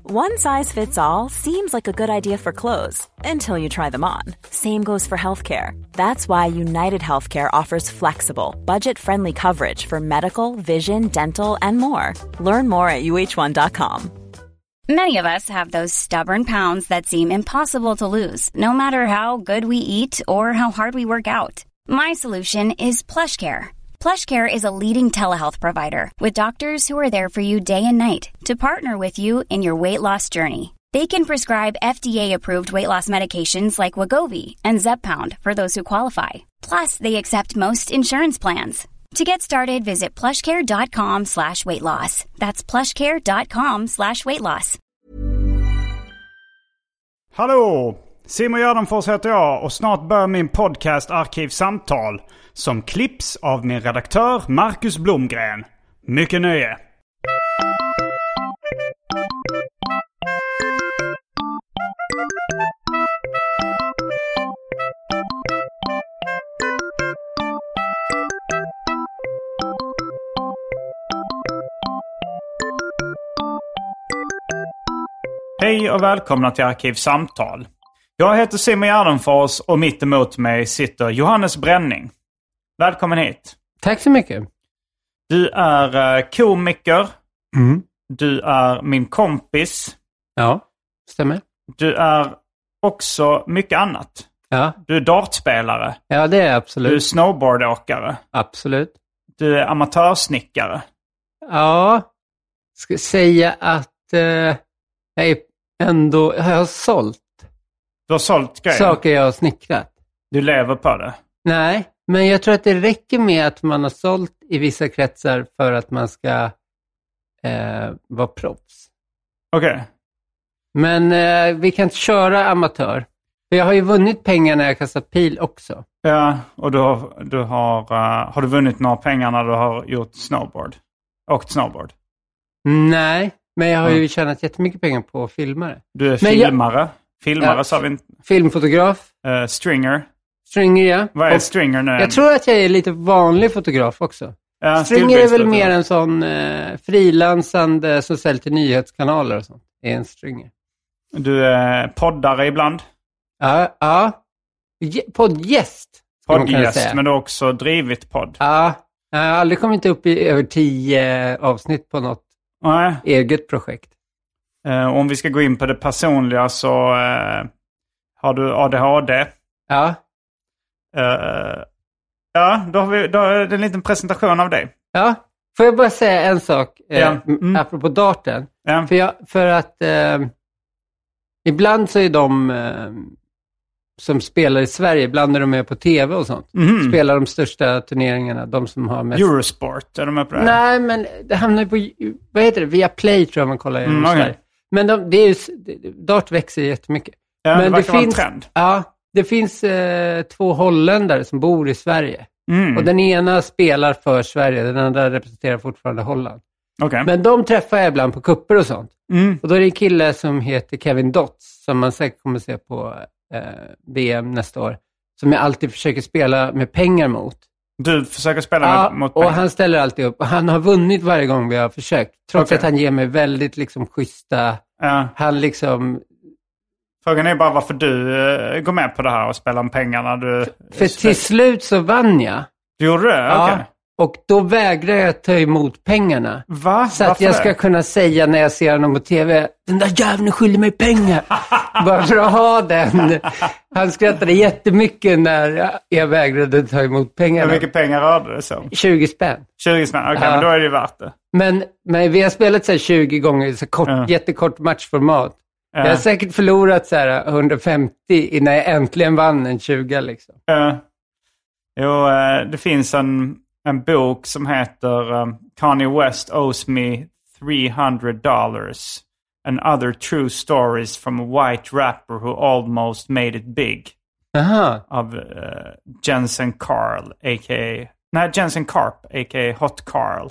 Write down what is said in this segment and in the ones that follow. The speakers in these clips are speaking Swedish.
One size fits all seems like a good idea for clothes until you try them on. Same goes for healthcare. That's why United Healthcare offers flexible, budget-friendly coverage for medical, vision, dental, and more. Learn more at uh1.com. Many of us have those stubborn pounds that seem impossible to lose, no matter how good we eat or how hard we work out. My solution is PlushCare. PlushCare is a leading telehealth provider with doctors who are there for you day and night to partner with you in your weight loss journey. They can prescribe FDA-approved weight loss medications like Wegovy and Zepbound for those who qualify. Plus, they accept most insurance plans. To get started, visit plushcare.com/weightloss. That's plushcare.com/weightloss. Hallå! Simon Gärdenfors heter jag och snart börjar min podcast Arkivsamtal som klipps av min redaktör Marcus Blomgren. Mycket nöje! Hej och välkomna till Arkivsamtal. Jag heter Simon Gärdenfors och mitt emot mig sitter Johannes Bränning. Välkommen hit. Tack så mycket. Du är komiker. Mm. Du är min kompis. Ja, stämmer. Du är också mycket annat. Ja. Du är dartspelare. Ja, det är jag absolut. Du är snowboardåkare. Absolut. Du är amatörsnickare. Ja, ska säga att jag är ändå jag har sålt. Du har sålt grejer. Saker jag har snickrat. Du lever på det. Nej, men jag tror att det räcker med att man har sålt i vissa kretsar för att man ska vara proffs. Okej. Men vi kan inte köra amatör. För jag har ju vunnit pengar när jag kastat pil också. Ja, och har du vunnit några pengar när du har gjort snowboard? Åkt snowboard? Nej, men jag har ju tjänat jättemycket pengar på filmare. Du är filmare? Filmare sa vi inte. Filmfotograf. Stringer. Stringer, ja. Vad är stringer nu? Jag tror att jag är lite vanlig fotograf också. Ja, stringer är väl mer en sån frilansande som säljer till nyhetskanaler och sånt. Det är en stringer. Du är poddare ibland? Ja. Poddgäst. Poddgäst, men du har också drivit podd. Ja, jag har aldrig kommit upp i över 10 avsnitt på något eget projekt. Om vi ska gå in på det personliga så har du ADHD. Ja. Då har det en liten presentation av dig. Ja, får jag bara säga en sak apropå darten. Ja. För att ibland så är de som spelar i Sverige, ibland är de med på tv och sånt. Mm. Spelar de största turneringarna, de som har mest... Eurosport, är de med på det? Nej, men det hamnar på, vad heter det? Via Play tror jag man kollar i Sverige. Men dart växer jättemycket. Ja, men det verkar vara en trend. Ja, det finns 2 holländare som bor i Sverige. Mm. Och den ena spelar för Sverige, den andra representerar fortfarande Holland. Okay. Men de träffar jag ibland på kupper och sånt. Mm. Och då är det en kille som heter Kevin Dotz, som man säkert kommer se på VM nästa år. Som jag alltid försöker spela med pengar mot. Du försöker spela mot pengar? Och han ställer alltid upp. Och han har vunnit varje gång vi har försökt. Trots att han ger mig väldigt liksom schyssta... Han liksom... Frågan är bara varför du går med på det här och spelar om pengarna. För till slut så vann jag. Du gjorde det? Ja. Okay. Och då vägrar jag ta emot pengarna. Va? Så att jag ska kunna säga när jag ser honom på tv, den där jäveln skyller mig pengar. Bara för att ha den. Han skrattade jättemycket när jag vägrade ta emot pengarna. Hur mycket pengar rörde det så? 20 spänn. 20 spänn, okej, men då är det ju värt det. Men vi har spelat så här 20 gånger, så jättekort matchformat. Jag har säkert förlorat så här 150 innan jag äntligen vann en 20 liksom. Jo, det finns en bok som heter Kanye West owes me $300 and other true stories from a white rapper who almost made it big. Aha. Av Jensen Carl, Jensen Karp, a.k.a. Hot Carl.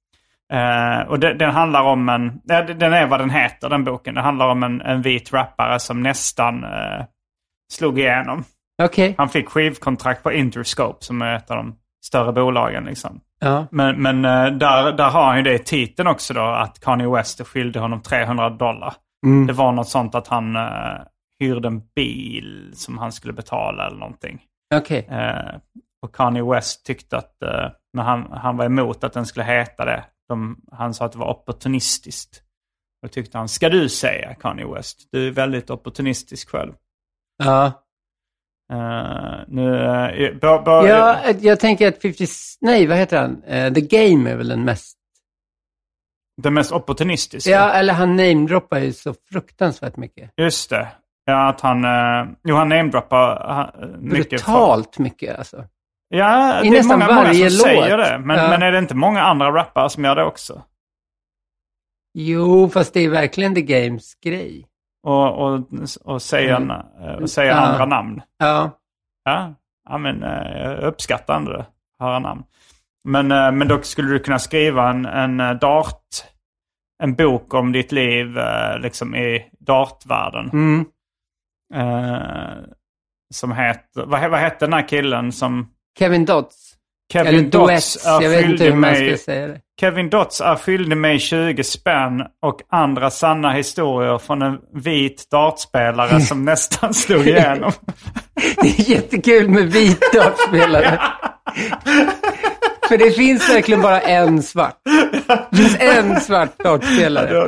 Och den handlar om den är vad den heter, den boken. Det handlar om en vit rappare som nästan slog igenom. Okay. Han fick skivkontrakt på Interscope som är ett av de större bolagen liksom. Ja. Men där har han ju det i titeln också då, att Kanye West skilde honom $300. Det var något sånt att han hyrde en bil som han skulle betala eller någonting. Okej. Och Kanye West tyckte att när han var emot att den skulle heta det. Han sa att det var opportunistiskt. Och tyckte han, ska du säga Kanye West? Du är väldigt opportunistisk själv. Ja. Jag tänker att vad heter han? The Game är väl den mest opportunistiska. Ja, eller han namedroppar ju så fruktansvärt mycket. Just det. Ja, att han namedroppar mycket. Brutalt mycket alltså. Ja, det är många som säger det. Men är det inte många andra rappare som gör det också? Jo, fast det är verkligen The Games grej. Och säga andra namn. Ja. Ja, men jag uppskattar andra höra namn. Men då skulle du kunna skriva en bok om ditt liv liksom i dartvärlden. Som heter, vad hette den här killen som... Kevin Dodds. Eller Dodds, jag vet inte hur man ska säga det. Kevin Dodds är skyldig mig 20 spänn och andra sanna historier från en vit dartspelare som nästan slog igenom. Det är jättekul med vit dartspelare. För det finns verkligen bara en svart. Det finns en svart dartspelare.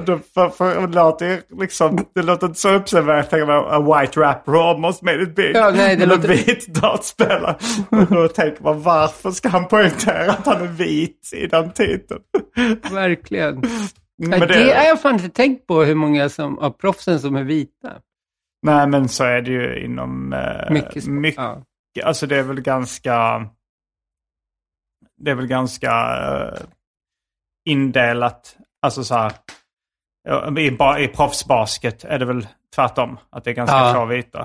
Det låter inte så uppseendevärt att a white rapper almost made it big. Ja, nej, det låter... vit dartspelare. Och då tänker man, varför ska han poängtera att han är vit i den titeln? Verkligen. Det har jag fan inte tänkt på, hur många av proffsen som är vita. Nej, men så är det ju inom mycket. Ja. Alltså det är väl ganska indelat. Alltså så här, i proffsbasket är det väl tvärtom. Att det är ganska få vita.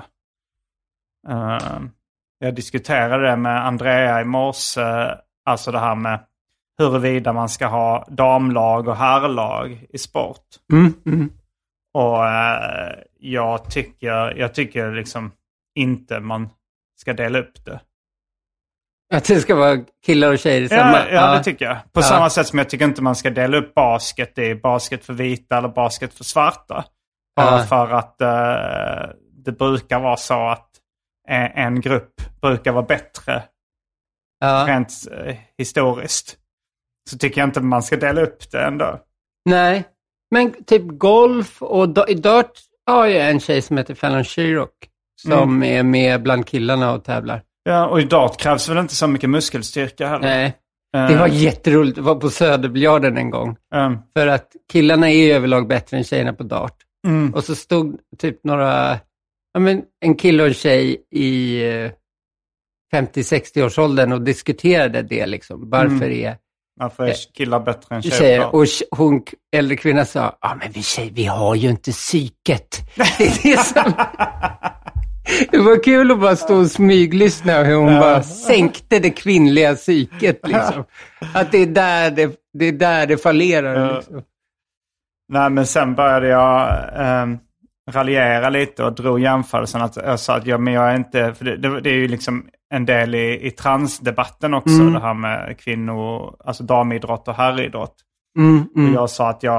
Jag diskuterade det med Andrea i morse. Alltså det här med huruvida man ska ha damlag och herrlag i sport. Och jag tycker liksom inte man ska dela upp det. Att det ska vara killar och tjejer i samma... Ja, det tycker jag. På samma sätt som jag tycker inte man ska dela upp basket i basket för vita eller basket för svarta. Bara för att det brukar vara så att en grupp brukar vara bättre rent historiskt. Så tycker jag inte man ska dela upp det ändå. Nej, men typ golf och i dart har jag en tjej som heter Fallon Sherrock som är med bland killarna och tävlar. Ja, och i dart krävs väl inte så mycket muskelstyrka heller. Nej, det var jätteroligt. Det var på Söderbiljarden en gång. För att killarna är överlag bättre än tjejerna på dart. Och så stod typ en kille och en tjej i 50-60-årsåldern och diskuterade det liksom. Varför är killar bättre än tjejer? Och hon, äldre kvinna sa, men vi har ju inte psyket. Det är det som... Det var kul att bara stå och smyglyssna hur hon bara sänkte det kvinnliga psyket liksom. Att det är där det fallerar liksom. Nej, men sen började jag raljera lite och drog jämförelsen att jag sa att men jag är inte, för det är ju liksom en del i transdebatten också, det här med alltså damidrott och herridrott. Och jag sa att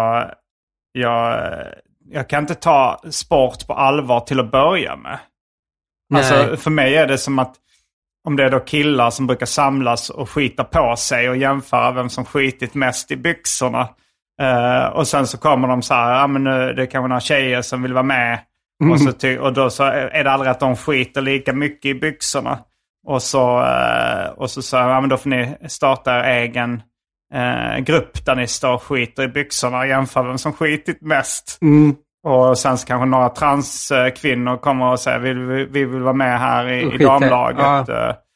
jag kan inte ta sport på allvar till att börja med. Alltså för mig är det som att om det är då killar som brukar samlas och skita på sig och jämföra vem som skitit mest i byxorna. Och sen så kommer de så här, men nu, det kan vara några tjejer som vill vara med. Och då så är det aldrig att de skiter lika mycket i byxorna. Och så men då får ni starta egen grupp där ni står och skiter i byxorna och jämför vem som skitit mest. Och sen så kanske några transkvinnor kommer och säger vi vill vara med här i damlaget.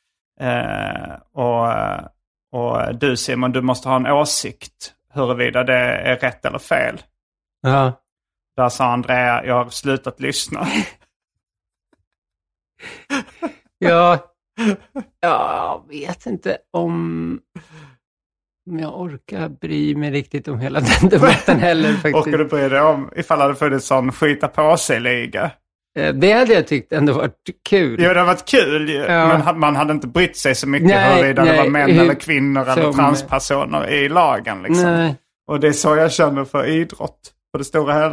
Och du Simon, du måste ha en åsikt huruvida det är rätt eller fel. Där sa Andrea, jag har slutat lyssna. Jag vet inte om jag orkar bry mig riktigt om hela den debatten heller faktiskt. Orkar du bry dig om ifall det hade funnits sån skita på sig-liga? Det hade jag tyckt ändå varit kul. Ja, det hade varit kul. Men man hade inte brytt sig så mycket huruvida det var män eller kvinnor eller transpersoner i lagen. Liksom. Och det är så jag känner för idrott på det stora hela.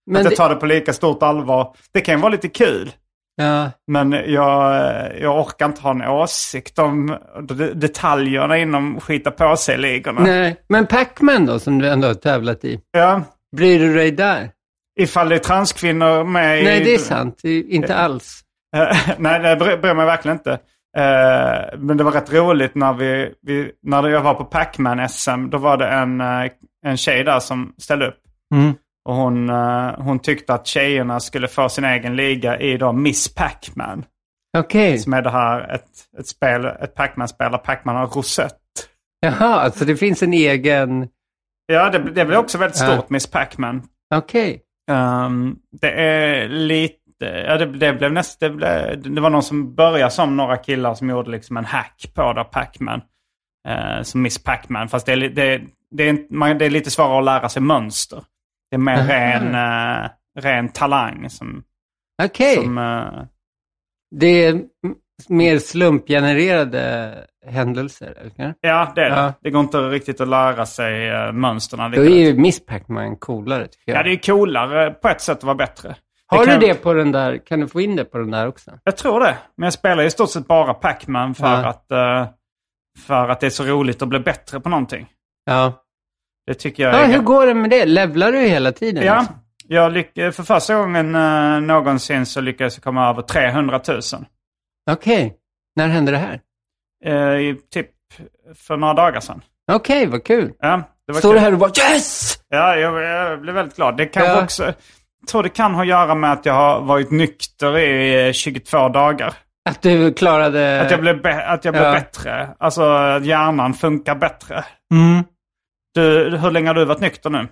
Att jag tar det på lika stort allvar. Det kan ju vara lite kul. Ja. Men jag orkar inte ha en åsikt om detaljerna inom skita på sig-ligorna. Nej, men Pac-Man då, som du ändå har tävlat i. Ja. Bryr du dig där? Ifall det är transkvinnor med... Nej, det är sant. Inte alls. Nej, det bryr mig verkligen inte. Men det var rätt roligt när jag var på Pac-Man-SM. Då var det en tjej där som ställde upp. Mm. Och hon tyckte att tjejerna skulle få sin egen liga i då Miss Pac-Man. Okej. Som är det här ett Pac-Man-spel där Pac-Man har rosett. Jaha, alltså det finns en egen... Ja, det blev också väldigt stort, Miss Pac-Man. Okej. Det är lite... Ja, det var någon som började som några killar som gjorde liksom en hack på då Pac-Man. Som Miss Pac-Man. Fast det är lite svårare att lära sig mönster. Det är mer ren talang som... Okej. Det är mer slumpgenererade händelser, eller? Ja, det är det. Det går inte riktigt att lära sig mönsterna. Då är ju Miss Pac-Man coolare, tycker jag. Ja, det är coolare på ett sätt att vara bättre. Har du det på den där? Kan du få in det på den där också? Jag tror det. Men jag spelar i stort sett bara Pac-Man för att det är så roligt att bli bättre på någonting. Ja. Det tycker jag. Hur går det med det? Levlar du hela tiden? Ja. Liksom? För första gången någonsin så lyckades jag komma över 300 000. Okej. När hände det här? Typ för några dagar sedan. Okej, vad kul. Ja, det var står kul. det här och bara yes! Ja, jag blev väldigt glad. Det kan också... Jag tror det kan ha att göra med att jag har varit nykter i 22 dagar. Att du klarade... Att jag blev bättre. Alltså att hjärnan funkar bättre. Mm. Hur länge har du varit nykter nu?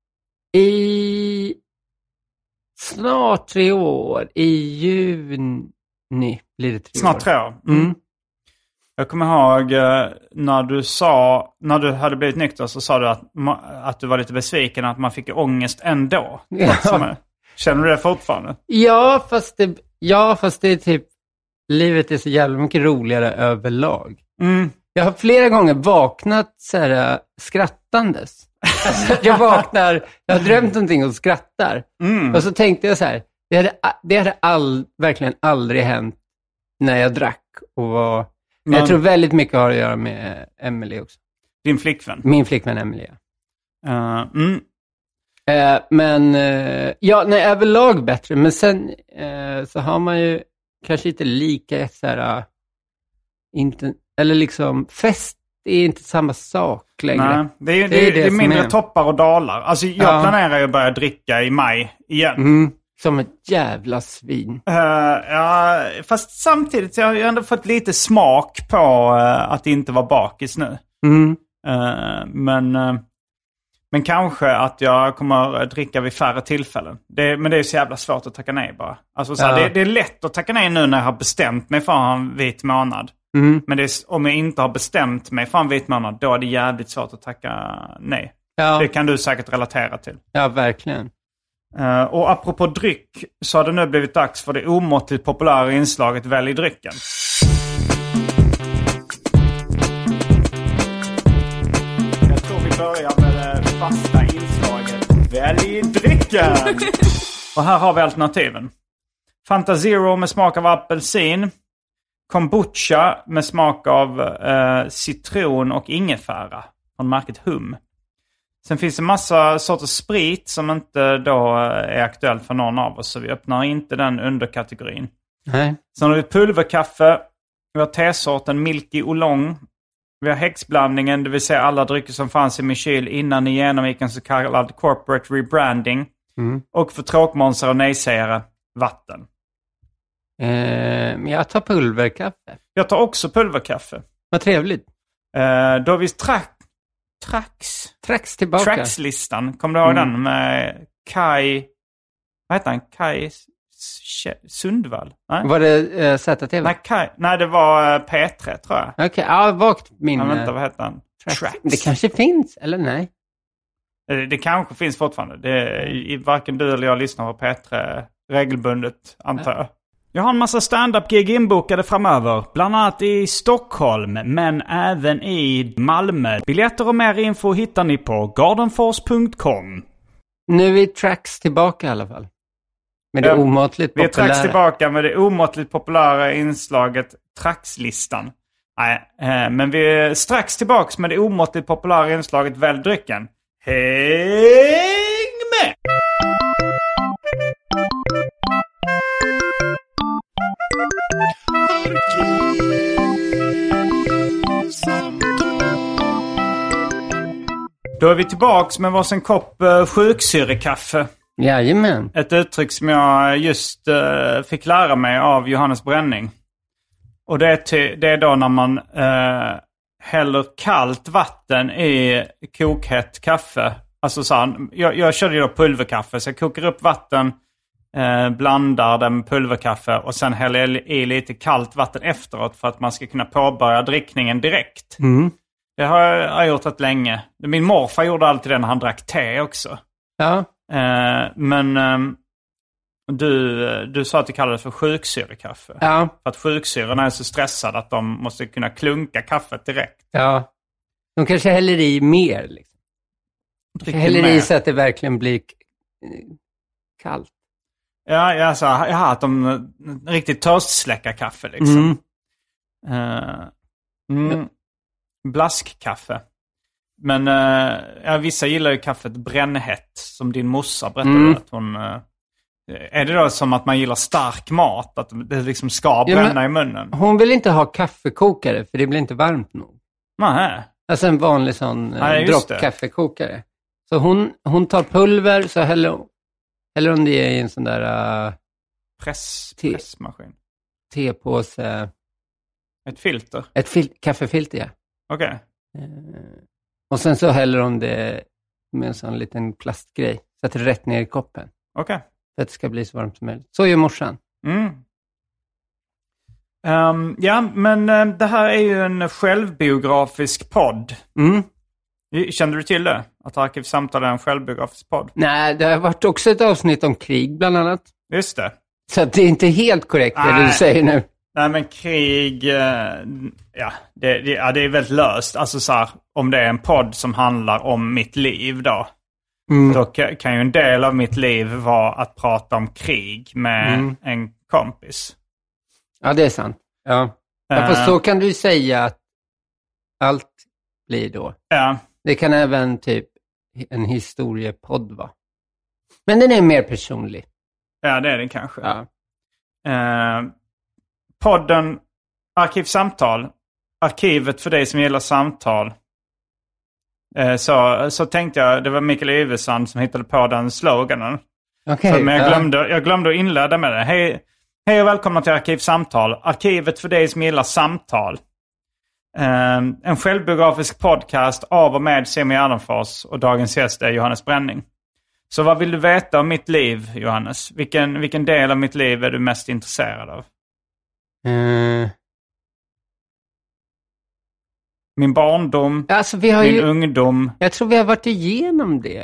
I snart 3 år. I juni blir det 3 år. Snart 3 år. Mm. Jag kommer ihåg när du hade blivit nykter så sa du att du var lite besviken att man fick ångest ändå. Ja. Känner du det fortfarande? Ja, fast det är typ, livet är så jävla mycket roligare överlag. Mm. Jag har flera gånger vaknat så här skrattandes. Alltså, jag har drömt någonting och skrattar. Mm. Och så tänkte jag så här, det hade verkligen aldrig hänt när jag drack och var... Men jag tror väldigt mycket har att göra med Emily också. Din flickvän? Min flickvän Emily, ja. Men överlag bättre. Men sen så har man ju kanske inte lika så här... eller liksom, fest är inte samma sak längre. Nej, det är mindre toppar och dalar. Alltså jag planerar ju att börja dricka i maj igen. Mm. Som ett jävla svin. Ja, fast samtidigt så har jag ändå fått lite smak på att inte vara bakis nu. Mm. Men kanske att jag kommer att dricka vid färre tillfällen. Men det är så jävla svårt att tacka nej bara. Alltså, det är lätt att tacka nej nu när jag har bestämt mig för en vit månad. Mm. Men om jag inte har bestämt mig för en vit månad, då är det jävligt svårt att tacka nej. Ja. Det kan du säkert relatera till. Ja, verkligen. Och apropå dryck så har det nu blivit dags för det omåttligt populära inslaget Välj drycken. Jag tror vi börjar med det fasta inslaget Välj drycken. Och här har vi alternativen. Fanta Zero med smak av apelsin. Kombucha med smak av citron och ingefära från märket Hum. Sen finns det massa sorters sprit som inte då är aktuell för någon av oss. Så vi öppnar inte den underkategorin. Nej. Sen har vi pulverkaffe. Vi har tesorten Milky Oolong. Vi har häxblandningen, det vill säga alla drycker som fanns i min kyl innan ni genomgick en så kallad corporate rebranding. Mm. Och för tråkmånsar och nejsägare, vatten. Jag tar pulverkaffe. Jag tar också pulverkaffe. Vad trevligt. Då har vi Trax tillbaka. Trax-listan. Kommer du ihåg den med Kai... Vad heter han? Kai Sundvall? Nej? Var det ZTV? Nej, det var P3 tror jag. Okej, vagt minne. Vänta, vad heter han? Trax. Det kanske finns, eller nej? Det kanske finns fortfarande. Varken du eller jag lyssnar på P3 regelbundet, antar jag. Jag har en massa stand-up-gig inbokade framöver. Bland annat i Stockholm, men även i Malmö. Biljetter och mer info hittar ni på gardenfors.com. Nu är vi Tracks tillbaka i alla fall. Med det omåttligt populära. Vi är Tracks tillbaka med det omåttligt populära inslaget Trackslistan. Nej, men vi är strax tillbaka med det omåttligt populära inslaget Välj drycken. Häng med! Då är vi tillbaka med varsin kopp sjuksyrekaffe. Jajamän. Ett uttryck som jag just fick lära mig av Johannes Bränning. Och det är då när man häller kallt vatten i kokhett kaffe. Alltså så här, jag körde ju då pulverkaffe, så jag kokar upp vatten, blandar den med pulverkaffe och sen häller jag i lite kallt vatten efteråt för att man ska kunna påbörja drickningen direkt. Mm. Det har jag gjort rätt länge. Min morfar gjorde alltid det när han drack te också. Ja. Men du sa att det kallades för sjuksyrekaffe. Ja. För att sjuksyrorna är så stressade att de måste kunna klunka kaffet direkt. Ja. De kanske häller i mer. Liksom. Häller i så att det verkligen blir kallt. Ja, alltså, att de riktigt törstsläcka kaffe liksom. Blaskkaffe. Men vissa gillar ju kaffet brännhett, som din morsa berättade att hon... är det då som att man gillar stark mat? Att det liksom ska bränna i munnen? Hon vill inte ha kaffekokare, för det blir inte varmt nog. Nej. Alltså en vanlig sån droppkaffekokare. Så hon tar pulver, så häller hon det i en sån där... pressmaskin. Tepåse. Ett filter? Kaffefilter, ja. Okej. Och sen så häller hon det med en sån liten plastgrej. Så att det är rätt ner i koppen. Okej. För att det ska bli så varmt som möjligt. Så gör morsan. Men det här är ju en självbiografisk podd. Kände du till det? Att Arkivsamtal är en självbiografisk podd? Nej, det har varit också ett avsnitt om krig bland annat. Just det. Så att det är inte helt korrekt det du säger nu. Nej, men krig, det är väldigt löst. Alltså så här, om det är en podd som handlar om mitt liv då. Då kan ju en del av mitt liv vara att prata om krig med en kompis. Ja, det är sant. Ja. Fast så kan du ju säga att allt blir då. Ja. Det kan även typ en historiepodd vara. Men den är mer personlig. Ja, det är den kanske. Ja. Podden Arkivsamtal, arkivet för dig som gillar samtal. Så tänkte jag, det var Mikael Ivesand som hittade på den sloganen. Okay, men jag glömde att inleda med det. Hej och välkomna till Arkivsamtal, arkivet för dig som gillar samtal. En självbiografisk podcast av och med Semi Gärdenfors, och dagens gäst är Johannes Bränning. Så vad vill du veta om mitt liv, Johannes? Vilken del av mitt liv är du mest intresserad av? Min barndom, alltså, min ungdom. Jag tror vi har varit igenom det.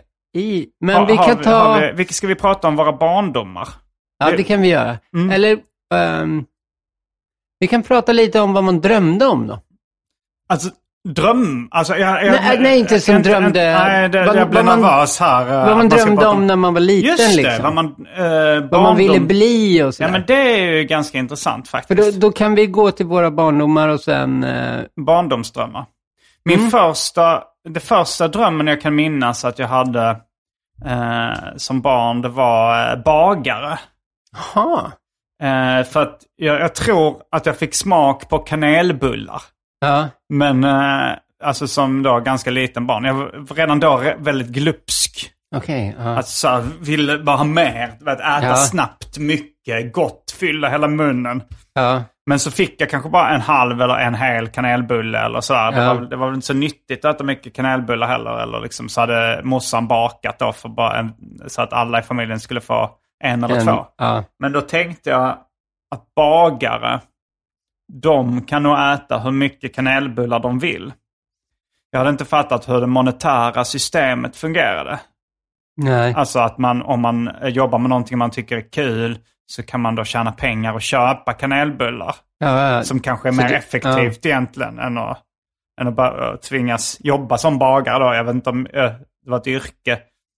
Ska vi prata om våra barndomar? Ja, det kan vi göra. Eller vi kan prata lite om vad man drömde om då. Alltså, dröm? Alltså, nej, inte som drömde. Nej, jag blev nervös här. Vad man drömde om när man var liten. Just det, liksom. Vad man ville bli och sådär. Ja, men det är ju ganska intressant faktiskt. För då kan vi gå till våra barndomar och sen... Barndomsdrömmar. Det första drömmen jag kan minnas att jag hade som barn, det var bagare. Jaha. För att jag tror att jag fick smak på kanelbullar. Ja. Men alltså som då ganska liten barn. Jag var redan då väldigt glupsk. Okej. Alltså ville bara ha mer. Äta snabbt, mycket, gott, fylla hela munnen. Ja. Men så fick jag kanske bara en halv eller en hel kanelbulle eller sådär. Det var väl inte så nyttigt att äta mycket kanelbullar heller. Eller liksom så hade morsan bakat då för bara så att alla i familjen skulle få en eller två. Ja. Men då tänkte jag att bagare, de kan nog äta hur mycket kanelbullar de vill. Jag hade inte fattat hur det monetära systemet fungerade. Nej. Alltså att om man jobbar med någonting man tycker är kul, så kan man då tjäna pengar och köpa kanelbullar. Ja. Som kanske är mer effektivt egentligen än att bara tvingas jobba som bagare då. Jag vet inte om det var ett yrke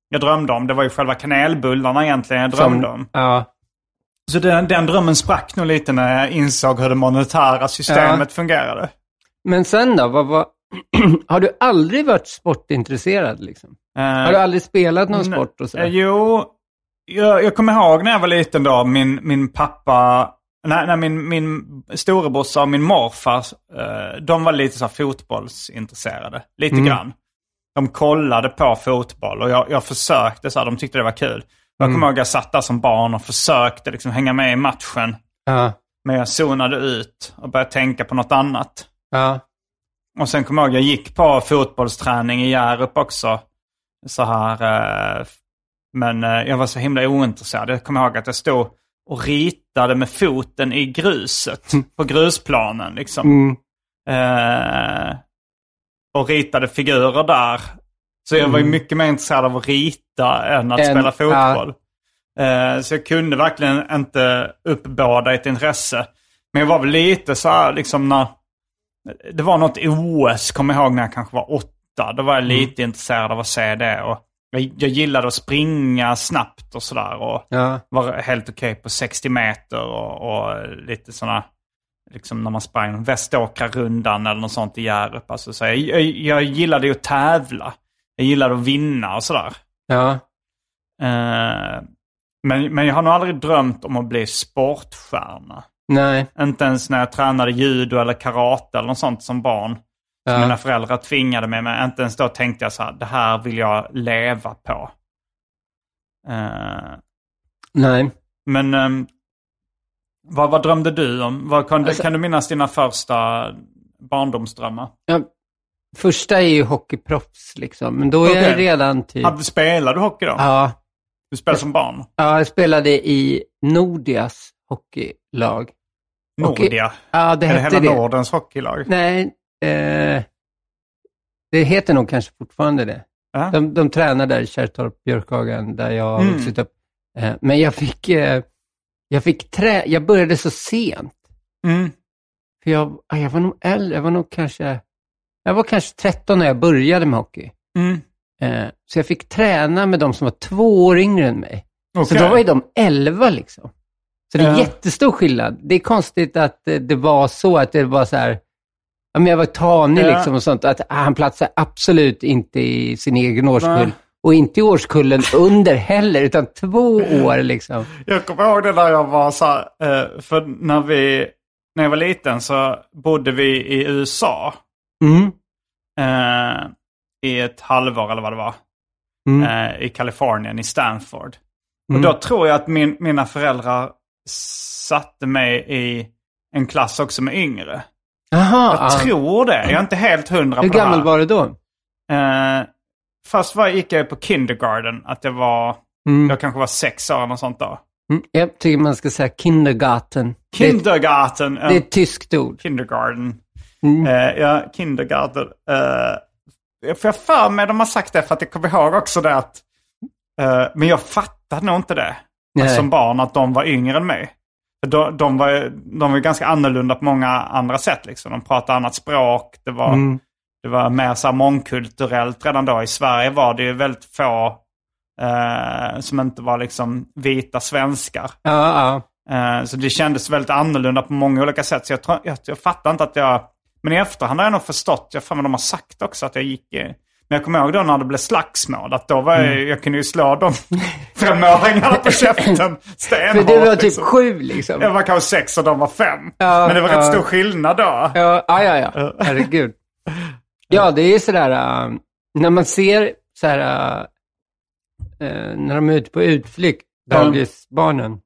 jag drömde om. Det var ju själva kanelbullarna egentligen jag drömde om. Ja. Så den drömmen sprack nog lite när jag insåg hur det monetära systemet fungerade. Men sen då, har du aldrig varit sportintresserad liksom? Har du aldrig spelat någon sport och så? Jo, jag kommer ihåg när jag var liten då, min pappa, min storebrorsa och min morfar, de var lite så här fotbollsintresserade, lite grann. De kollade på fotboll och jag försökte så här, de tyckte det var kul. Jag kommer ihåg att jag satt där som barn och försökte liksom hänga med i matchen. Ja. Men jag zonade ut och började tänka på något annat. Ja. Och sen kommer jag ihåg, jag gick på fotbollsträning i Hjärup också. Så här, men jag var så himla ointresserad. Jag kommer ihåg att jag stod och ritade med foten i gruset på grusplanen liksom. Och ritade figurer där. Så jag var ju mycket mer intresserad av att rita än att spela fotboll. Så jag kunde verkligen inte uppbåda ett intresse. Men jag var väl lite så här liksom när det var något OS, kommer jag ihåg, när jag kanske var 8. Då var jag lite intresserad av att se det. Och jag gillade att springa snabbt och sådär. Och var helt okej på 60 meter och lite sådana, liksom när man sprang Väståkra-rundan eller något sånt i Hjärup. Alltså, så jag gillade ju att tävla. Jag gillade att vinna och sådär. Ja. Men jag har nog aldrig drömt om att bli sportstjärna. Nej. Inte ens när jag tränade judo eller karate eller något sånt som barn. Som mina föräldrar tvingade mig. Men inte ens då tänkte jag så här, det här vill jag leva på. Nej. Men vad drömde du om? Kan du minnas dina första barndomsdrömmar? Ja, första är ju hockeyproffs liksom. Men då är jag redan typ... Spelade du hockey då? Ja. Du spelade som barn? Ja, jag spelade i Nordias hockeylag. Nordia? Ja, det hette hela Nordens hockeylag? Nej, det heter nog kanske fortfarande det. De tränar där i Kärrtorp, Björkhagen, där jag har vuxit upp. Men jag började så sent. För jag var nog äldre, jag var kanske 13 när jag började med hockey. Så jag fick träna med de som var 2 år yngre än mig. Så då var ju de 11 liksom. Så det är jättestor skillnad. Det är konstigt att det var så, att det var så här, ja, men jag var tanig liksom och sånt, att han platsade absolut inte i sin egen årskull. Och inte i årskullen under heller, utan 2 år liksom. Jag kommer ihåg det där jag var så här, för när jag var liten så bodde vi i USA. I ett halvår eller vad det var. I Kalifornien, i Stanford. Och då tror jag att mina föräldrar satte mig i en klass också med yngre. Jag tror det. Jag är inte helt 100 på det. Hur gammal var du då? Först gick jag på kindergarten. Att jag kanske var 6 år eller något sånt då. Jag tycker man ska säga kindergarten. Kindergarten. Det är ett tyskt ord. Kindergarten. Kindergarten. För jag för mig de har sagt det, för att jag kommer ihåg också det att men jag fattade nog inte det som barn, att de var yngre än mig. De var ganska annorlunda på många andra sätt liksom. De pratade annat språk. Det var mer så här mångkulturellt redan då. I Sverige var det ju väldigt få som inte var liksom vita svenskar. Så det kändes väldigt annorlunda på många olika sätt. Så jag fattar inte att men i efterhand har jag nog förstått, jag de har sagt också att jag gick. Men jag kommer ihåg då när det blev slagsmål, att då var jag kunde ju slå dem 5-åringarna på käften stenhårt. För du var typ liksom 7 liksom. Jag var kanske 6 och de var 5. Men det var rätt stor skillnad då. Ja. Herregud. Ja, det är sådär, när man ser såhär, när de är ute på utflykt, dagisbarnen,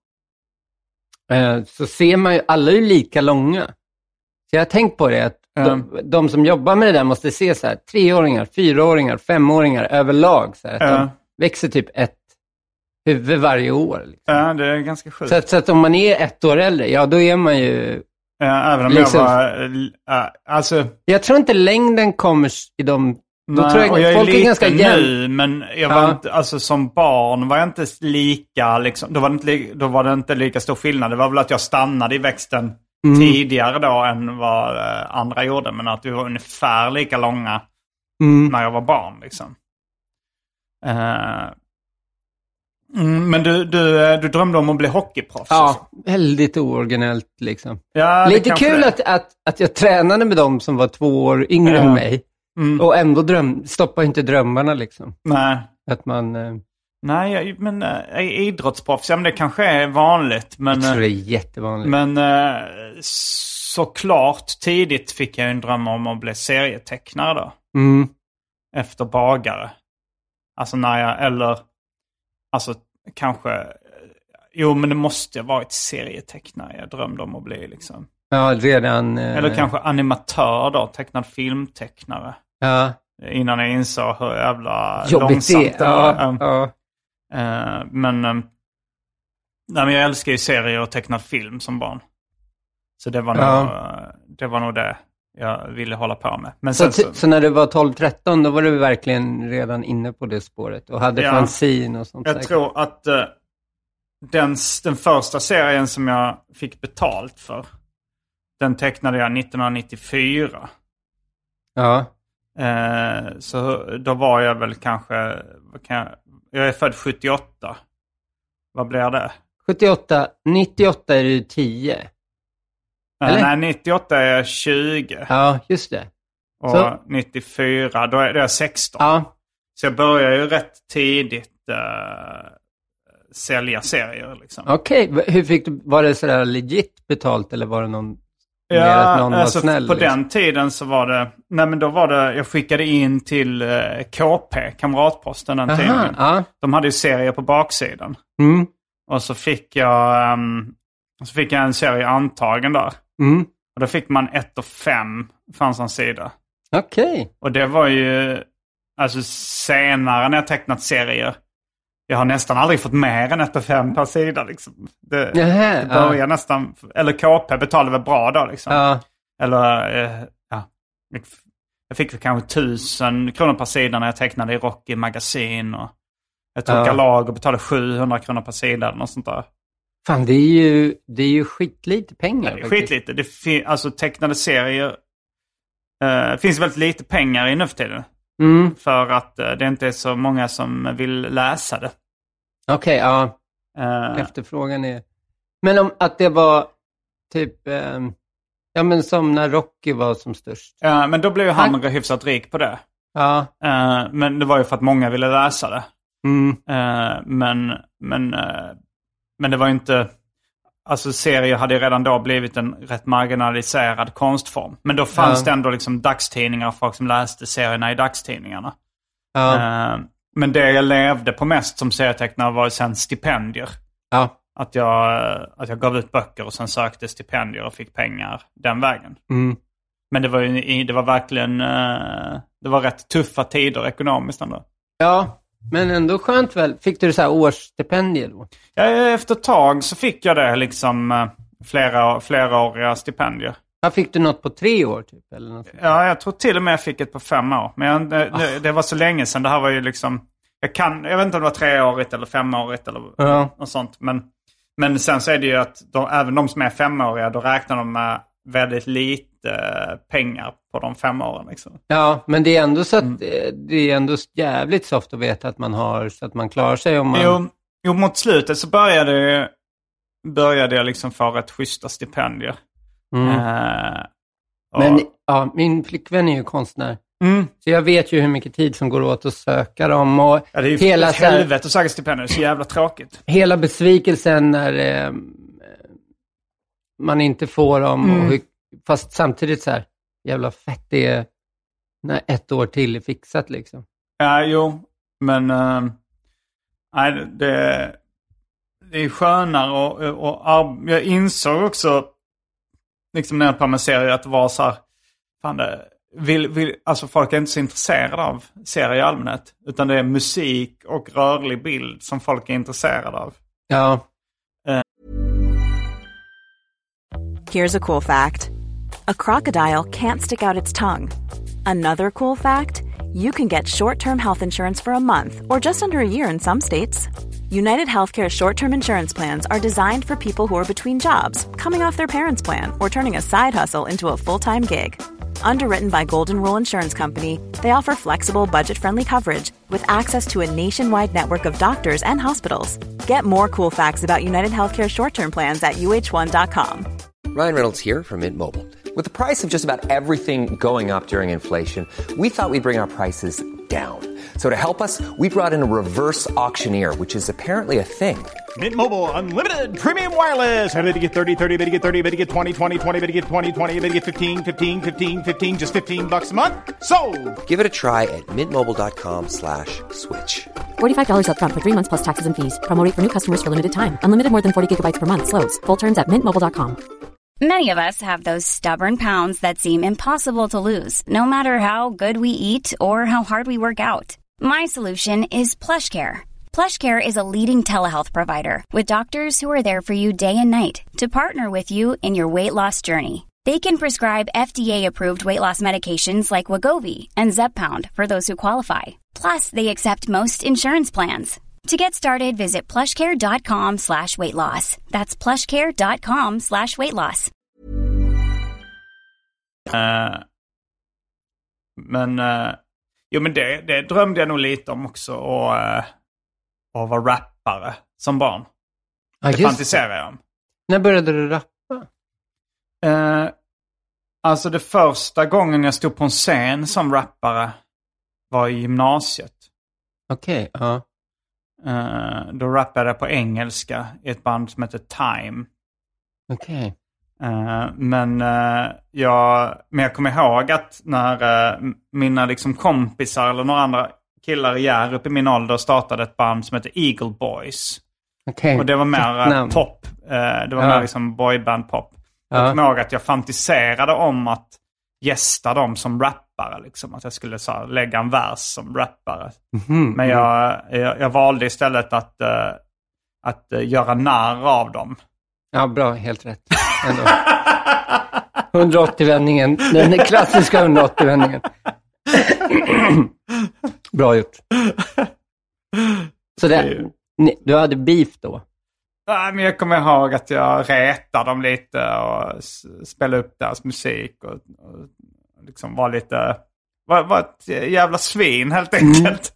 så ser man ju, alla är lika långa. Så jag har tänkt på det, att de som jobbar med det där måste se så här 3-åringar, 4-åringar, 5-åringar överlag. Så här, att de växer typ ett huvud varje år. Liksom. Ja, det är ganska sjukt. Så att om man är 1 år äldre, då är man ju... även om liksom, jag var... alltså... Jag tror inte längden kommer i de... Då tror jag att folk är ganska nu, men jag var inte, alltså som barn var jag inte lika liksom, då var det inte lika stor skillnad. Det var väl att jag stannade i växten tidigare då än vad andra gjorde, men att vi var ungefär lika långa när jag var barn liksom. Men du drömde om att bli hockeyproffs? Ja, väldigt ooriginellt liksom. Ja, lite kul att jag tränade med dem som var 2 år yngre än mig. Och ändå stoppa inte drömmarna liksom. Nej. Att man... Nej, men idrottsproffs, men det kanske är vanligt. Men, jag tror det är jättevanligt. Men såklart tidigt fick jag en dröm om att bli serietecknare då. Efter bagare. Alltså kanske... Jo, men det måste ha varit serietecknare jag drömde om att bli liksom. Ja, redan... Eller kanske animatör då, tecknad filmtecknare. Ja. Innan jag insåg hur jävla jobbigt långsamt det var. Ja. Men jag älskar ju serier och tecknad film som barn. Så det var nog det jag ville hålla på med. Men så när du var 12-13 då var du verkligen redan inne på det spåret och hade fanzin och sånt. Jag tror att den första serien som jag fick betalt för, den tecknade jag 1994. Ja. Så då var jag väl kanske... Jag är född 78. Vad blir det? 78. 98 är du 10. Nej, 98 är jag 20. Ja, just det. Och 94, då är jag 16. Ja. Så jag börjar ju rätt tidigt sälja serier liksom. Okej, hur fick du... Var det sådär legit betalt eller var det någon... Ja, någon alltså var snäll, på liksom? den tiden så var det... Nej, men då var det... Jag skickade in till KP, Kamratposten, den tidningen. Ja. De hade ju serier på baksidan. Och så fick jag en serie antagen där. Och då fick man 1/5 fanns en sida. Okej. Och det var ju... Alltså senare när jag tecknat serier... Jag har nästan aldrig fått mer än 1/5 per sida liksom. Det börjar nästan... Eller KP betalade väl bra då liksom. Ja. Eller... Jag fick kanske 1000 kronor per sida när jag tecknade i Rocky Magasin. Och jag tog Galag och betalade 700 kronor per sida eller något sånt där. Fan, det är ju skitlite pengar. Det är skitlite. Alltså tecknade serier... Det finns väldigt lite pengar i nu för tiden. För att det inte är så många som vill läsa det. Okej, ja. Efterfrågan är... Men om att det var typ... ja, men som när Rocky var som störst. Ja, men då blev ju han hyfsat rik på det. Ja. Men det var ju för att många ville läsa det. Men det var ju inte... Alltså serier hade ju redan då blivit en rätt marginaliserad konstform. Men då fanns det ändå liksom dagstidningar och folk som läste serierna i dagstidningarna. Ja. Men det jag levde på mest som serietecknare var sen stipendier. Ja. Att jag gav ut böcker och sen sökte stipendier och fick pengar den vägen. Men det var verkligen... det var rätt tuffa tider ekonomiskt ändå. Ja. Men ändå skönt väl. Fick du så här årsstipendier då? Ja, efter ett tag så fick jag det liksom fleråriga stipendier. Ja, fick du något på 3 år typ? Eller något? Ja, jag tror till och med jag fick ett på 5 år. Men det var så länge sedan. Det här var ju liksom... Jag vet inte om det var 3-årigt eller 5-årigt eller något sånt. Men sen så är det ju att även de som är 5-åriga, då räknar de med väldigt lite pengar på de 5 åren liksom. Ja, men det är ändå så att det är ändå jävligt soft att veta att man har så att man klarar sig om man... Jo, mot slutet så började jag liksom få rätt schyssta stipendier. Men min flickvän är ju konstnär. Så jag vet ju hur mycket tid som går åt att söka dem. Och det är ju hela helvete att söka stipendier, det är så jävla tråkigt. Hela besvikelsen när man inte får dem. Och fast samtidigt så här, jävla fett det är när 1 år till är fixat liksom. Ja, jo. Men nej, det är skönare och jag insåg också liksom när jag på med serier att det var så här, fan alltså folk är inte så intresserade av serier i allmänhet, utan det är musik och rörlig bild som folk är intresserade av. Ja. Here's a cool fact. A crocodile can't stick out its tongue. Another cool fact, you can get short-term health insurance for a month or just under a year in some states. United Healthcare short-term insurance plans are designed for people who are between jobs, coming off their parents' plan, or turning a side hustle into a full-time gig. Underwritten by Golden Rule Insurance Company, they offer flexible, budget-friendly coverage with access to a nationwide network of doctors and hospitals. Get more cool facts about United Healthcare short-term plans at uh1.com. Ryan Reynolds here from Mint Mobile. With the price of just about everything going up during inflation, we thought we'd bring our prices down. So to help us, we brought in a reverse auctioneer, which is apparently a thing. Mint Mobile Unlimited Premium Wireless. How to get 30, 30, bit to get 30, bit to get 20, 20, 20, bit to get 20, 20, bit to get 15, 15, 15, 15, just $15 a month? Sold! Give it a try at mintmobile.com/switch. $45 up front for 3 months plus taxes and fees. Promo rate for new customers for limited time. Unlimited more than 40 gigabytes per month. Slows full terms at mintmobile.com. Many of us have those stubborn pounds that seem impossible to lose, no matter how good we eat or how hard we work out. My solution is PlushCare. PlushCare is a leading telehealth provider with doctors who are there for you day and night to partner with you in your weight loss journey. They can prescribe FDA-approved weight loss medications like Wegovy and Zepbound for those who qualify. Plus, they accept most insurance plans. To get started, visit plushcare.com/weightloss. That's plushcare.com/weightloss. Men det drömde jag nog lite om också. Och vara rappare som barn. Det fantiserar jag om. När började du rappa? Alltså det första gången jag stod på en scen som rappare var i gymnasiet. Okej, ja. Då rappade jag på engelska i ett band som heter Time. Okej. Men jag kommer ihåg att när mina liksom kompisar eller några andra killar i Hjärup i min ålder startade ett band som heter Eagle Boys. Okay. Och det var mer pop. Det var mer liksom boyband pop. Jag kommer ihåg att jag fantiserade om att gästa dem som rappare. Liksom. Att jag skulle lägga en vers som rappare. Men jag valde istället att göra narr av dem. Ja, bra. Helt rätt. 180-vändningen. Den klassiska 180-vändningen. Bra gjort. Så du hade beef då? Nej, men jag kommer ihåg att jag retade dem lite och spelade upp deras musik och liksom var lite... Var ett jävla svin helt enkelt.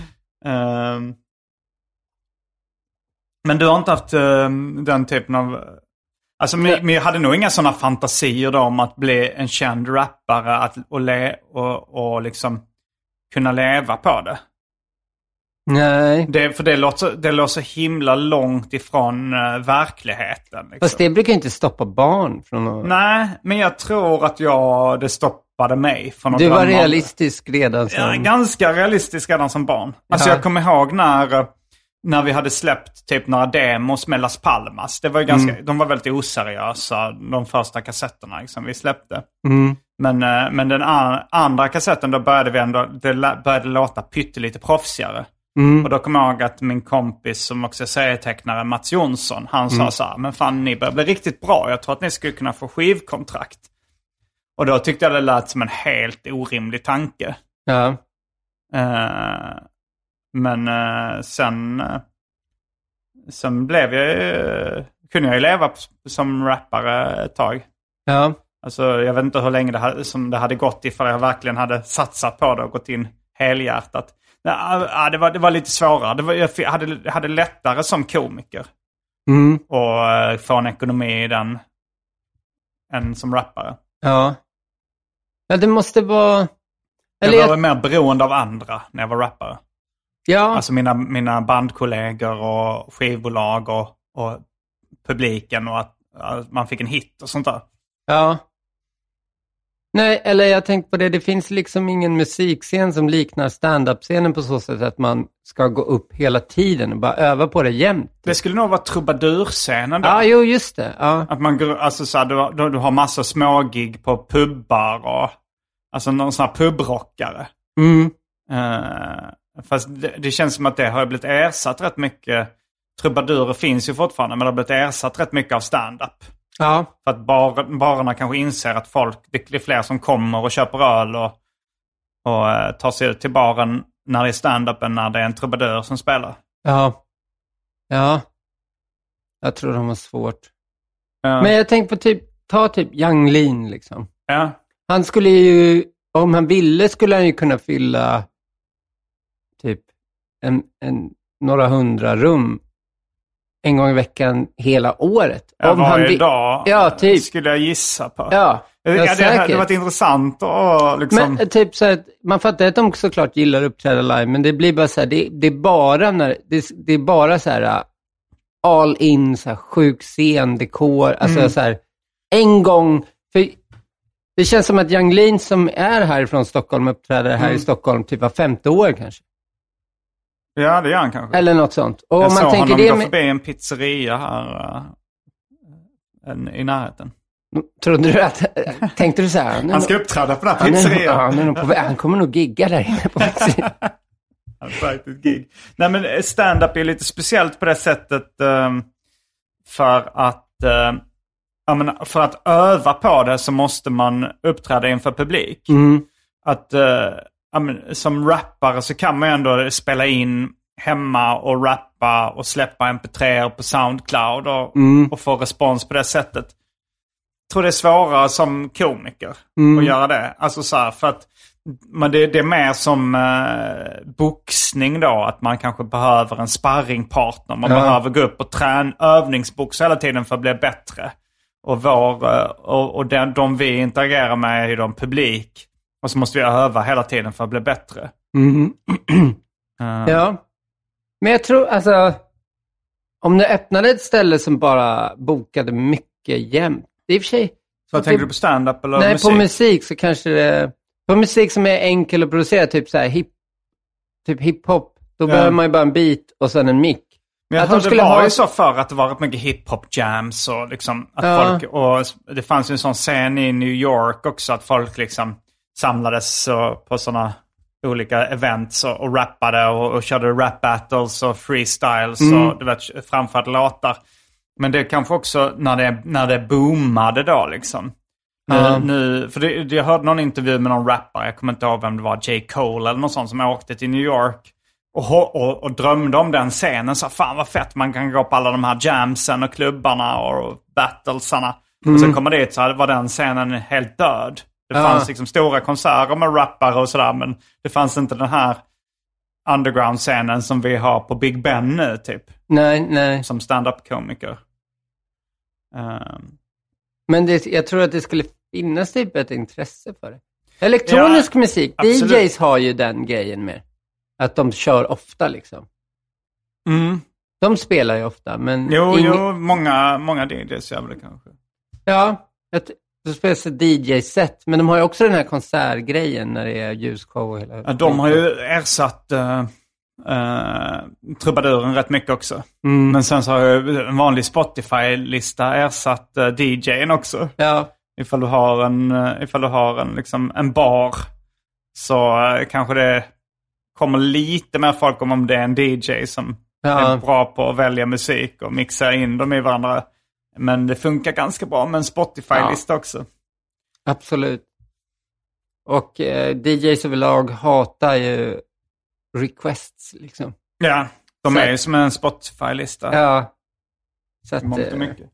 Men du har inte haft den typen av... Alltså, men jag hade nog inga sådana fantasier då om att bli en känd rappare och liksom kunna leva på det. Nej. Det låter så himla långt ifrån verkligheten. Liksom. Fast det brukar inte stoppa barn från att... Nej, men jag tror att det stoppade mig från att... Du var realistisk redan som... Ja, ganska realistisk redan som barn. Alltså jag kommer ihåg när vi hade släppt typ några demos med Las Palmas. Det var ju de var väldigt oseriösa, de första kassetterna liksom vi släppte. Men den andra kassetten, då började vi ändå, det började låta pyttelite proffsigare. Och då kom jag ihåg att min kompis som också är serietecknare, Mats Jonsson, han sa så här: men fan, ni börjar bli riktigt bra. Jag tror att ni skulle kunna få skivkontrakt. Och då tyckte jag det lät som en helt orimlig tanke. Ja. Men sen kunde jag ju leva som rappare ett tag. Ja. Alltså jag vet inte hur länge det hade gått ifall jag verkligen hade satsat på det och gått in helhjärtat. Det var lite svårare. Jag hade lättare som komiker. Och få en ekonomi i den än som rappare. Ja. Ja, det måste vara... Jag var mer beroende av andra när jag var rappare. Ja. Alltså mina bandkollegor och skivbolag och publiken och att man fick en hit och sånt där. Ja. Nej, eller jag tänkte på det. Det finns liksom ingen musikscen som liknar stand-up-scenen på så sätt att man ska gå upp hela tiden och bara öva på det jämt. Det skulle nog vara trubadurscenen då. Ja, jo, just det. Ja. Att man, alltså så här, du har massa smågig på pubbar och alltså någon sån här pubrockare. Fast det känns som att det har blivit ersatt rätt mycket. Trubadurer finns ju fortfarande, men det har blivit ersatt rätt mycket av stand-up. Ja. För att barerna kanske inser att det är fler som kommer och köper öl och tar sig ut till baren när det är stand-up än när det är en trubadur som spelar. Ja. Ja. Jag tror de har svårt. Ja. Men jag tänkte på ta typ Yung Lean liksom. Ja. Han skulle ju, om han ville skulle han ju kunna fylla typ några 100 rum en gång i veckan hela året. Om varje dag ja, typ. Skulle jag gissa på. Ja, det hade varit intressant och liksom... Men typ så här, man fattar att de såklart gillar att uppträda live, men det blir bara så här, det är bara när det är bara så här all in, så här sjuk scen, dekor, alltså så här en gång, för det känns som att Yung Lean som är härifrån Stockholm uppträder här i Stockholm typ var 5:e år kanske. Ja, det gör han kanske. Eller något sånt. Och jag man såg tänker honom gå förbi en pizzeria här i närheten. Trodde du att, tänkte du så här? Han ska uppträda på den här pizzerian. Han kommer nog gigga där inne på pizzerian. Gig. Nej, men stand-up är lite speciellt på det sättet för att öva på det så måste man uppträda inför publik. Som rappare så kan man ju ändå spela in hemma och rappa och släppa MP3 på SoundCloud och få respons på det sättet. Jag tror det är svårare som komiker att göra det. Alltså så här, för att det är mer som boxning då, att man kanske behöver en sparringpartner. Man behöver gå upp och övningsboxa hela tiden för att bli bättre. Och de vi interagerar med är de publik. Och så måste vi öva hela tiden för att bli bättre. Ja. Men jag tror, alltså, om du öppnade ett ställe som bara bokade mycket jämt. Det är i och för sig... Så tänker du på stand-up eller nej, musik? på musik så kanske det... På musik som är enkel att producera, typ så här hiphop, då behöver man ju bara en beat och sen en mic. Men jag hörde det var ju så för att det varit mycket hiphop-jams och liksom att folk... Och det fanns ju en sån scen i New York också att folk liksom samlades på sådana olika events och rappade och körde rap battles och freestyles och du vet, framförde låtar. Men det kanske också när det boomade då liksom. Nu, för jag hörde någon intervju med någon rappare, jag kommer inte ihåg vem det var, J. Cole eller någon sån som åkte till New York och drömde om den scenen. Så fan vad fett, man kan gå på alla de här jamsen och klubbarna och battlesarna. Och sen kommer det så var den scenen helt död. Det fanns liksom stora konserter med rappare och sådär, men det fanns inte den här underground-scenen som vi har på Big Ben nu typ. Nej. Som stand-up-komiker. Men jag tror att det skulle finnas typ ett intresse för det. Elektronisk musik, absolut. DJs har ju den grejen med. Att de kör ofta liksom. De spelar ju ofta, men... Jo, många DJs gör det kanske. Ja, det spelas ett DJ-set, men de har ju också den här konsertgrejen när det är ljusshow och hela... Ja, de har ju ersatt trubaduren rätt mycket också. Men sen så har ju en vanlig Spotify-lista ersatt DJ:n också. Ja. Ifall du har en liksom en bar så kanske det kommer lite mer folk om det är en DJ som är bra på att välja musik och mixa in dem i varandra. Men det funkar ganska bra med en Spotify-lista också. Absolut. Och DJs överlag hatar ju requests liksom. Ja, de är ju som en Spotify-lista. Ja. Så att, mångt och mycket.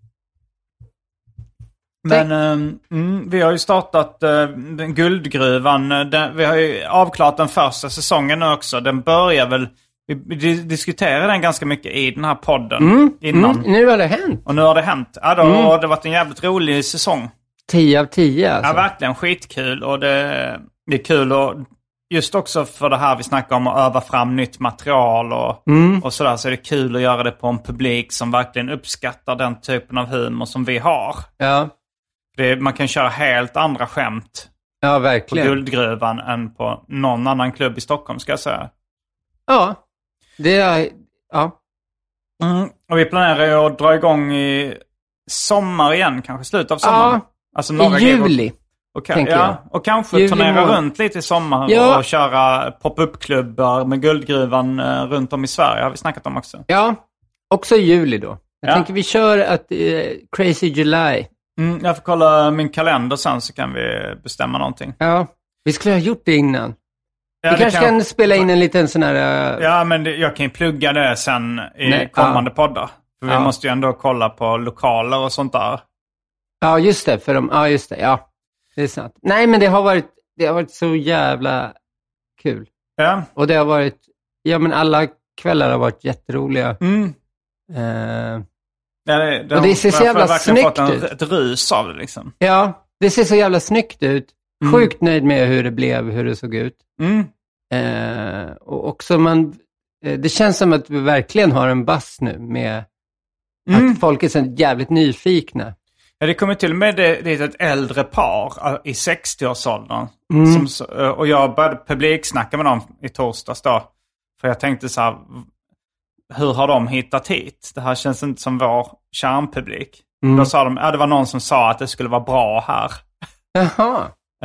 Men vi har ju startat Guldgruvan. Vi har ju avklarat den första säsongen nu också. Den börjar väl... Vi diskuterade den ganska mycket i den här podden innan. Nu har det hänt. Och nu har det hänt. Ja, då har det varit en jävligt rolig säsong. 10 av 10 alltså. Ja, verkligen skitkul. Och det är kul och just också för det här vi snackar om att öva fram nytt material och sådär, så är det kul att göra det på en publik som verkligen uppskattar den typen av humor som vi har. Ja. Man kan köra helt andra skämt verkligen. På Guldgruvan än på någon annan klubb i Stockholm, ska jag säga. Ja, det är... Ja. Och vi planerar ju att dra igång i sommar igen, kanske slutet av sommaren. Ja, alltså några i juli. Och kanske turnera runt lite i sommar och köra pop-up-klubbar med Guldgruvan runt om i Sverige, har vi snackat om också. Ja, också i juli då. Jag tänker vi kör Crazy July. Jag får kolla min kalender sen så kan vi bestämma någonting. Ja, vi skulle ha gjort det innan. Vi kanske kan spela in en liten sån här... Ja, men jag kan ju plugga det sen i kommande poddar. För vi måste ju ändå kolla på lokaler och sånt där. Ja, just det. Ja. Det är sant. Nej, men det har varit så jävla kul. Ja. Och det har varit, men alla kvällar har varit jätteroliga. Och det ser så jävla snyggt ut. Ett rus av det liksom. Ja, det ser så jävla snyggt ut. Sjukt nöjd med hur det blev, hur det såg ut. Och också det känns som att vi verkligen har en bass nu med att folk är så jävligt nyfikna. Ja, det kommer till och med det är ett äldre par i 60-årsåldern. Och jag började publiksnacka med dem i torsdags då. För jag tänkte så här, hur har de hittat hit? Det här känns inte som vår kärnpublik. Då sa de, det var någon som sa att det skulle vara bra här. Jaha.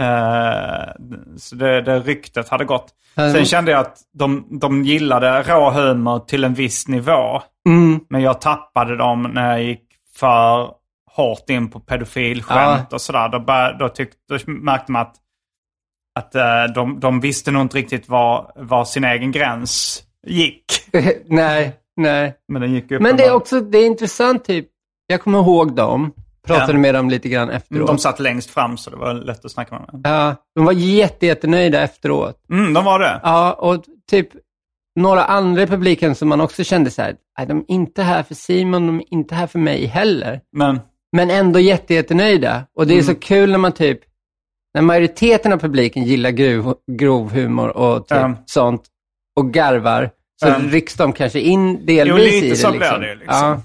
Så det ryktet hade gått. Sen kände jag att de gillade rå humor till en viss nivå. Men jag tappade dem när jag gick för hårt in på pedofilskämt och sådär. Då märkte man att de visste nog inte riktigt var sin egen gräns gick. Nej. Men den gick upp. Men det är intressant typ. Jag kommer ihåg dem. Pratade med dem lite grann efteråt. De satt längst fram så det var lätt att snacka med dem. Ja, de var jättenöjda efteråt. De var det. Ja, och typ några andra i publiken som man också kände så här, de är inte här för Simon, de är inte här för mig heller. Men ändå jättenöjda. Och det är så kul när man typ, när majoriteten av publiken gillar grov humor och typ sånt och garvar, så rycks de kanske in delvis i det. Lite så liksom. blir det liksom.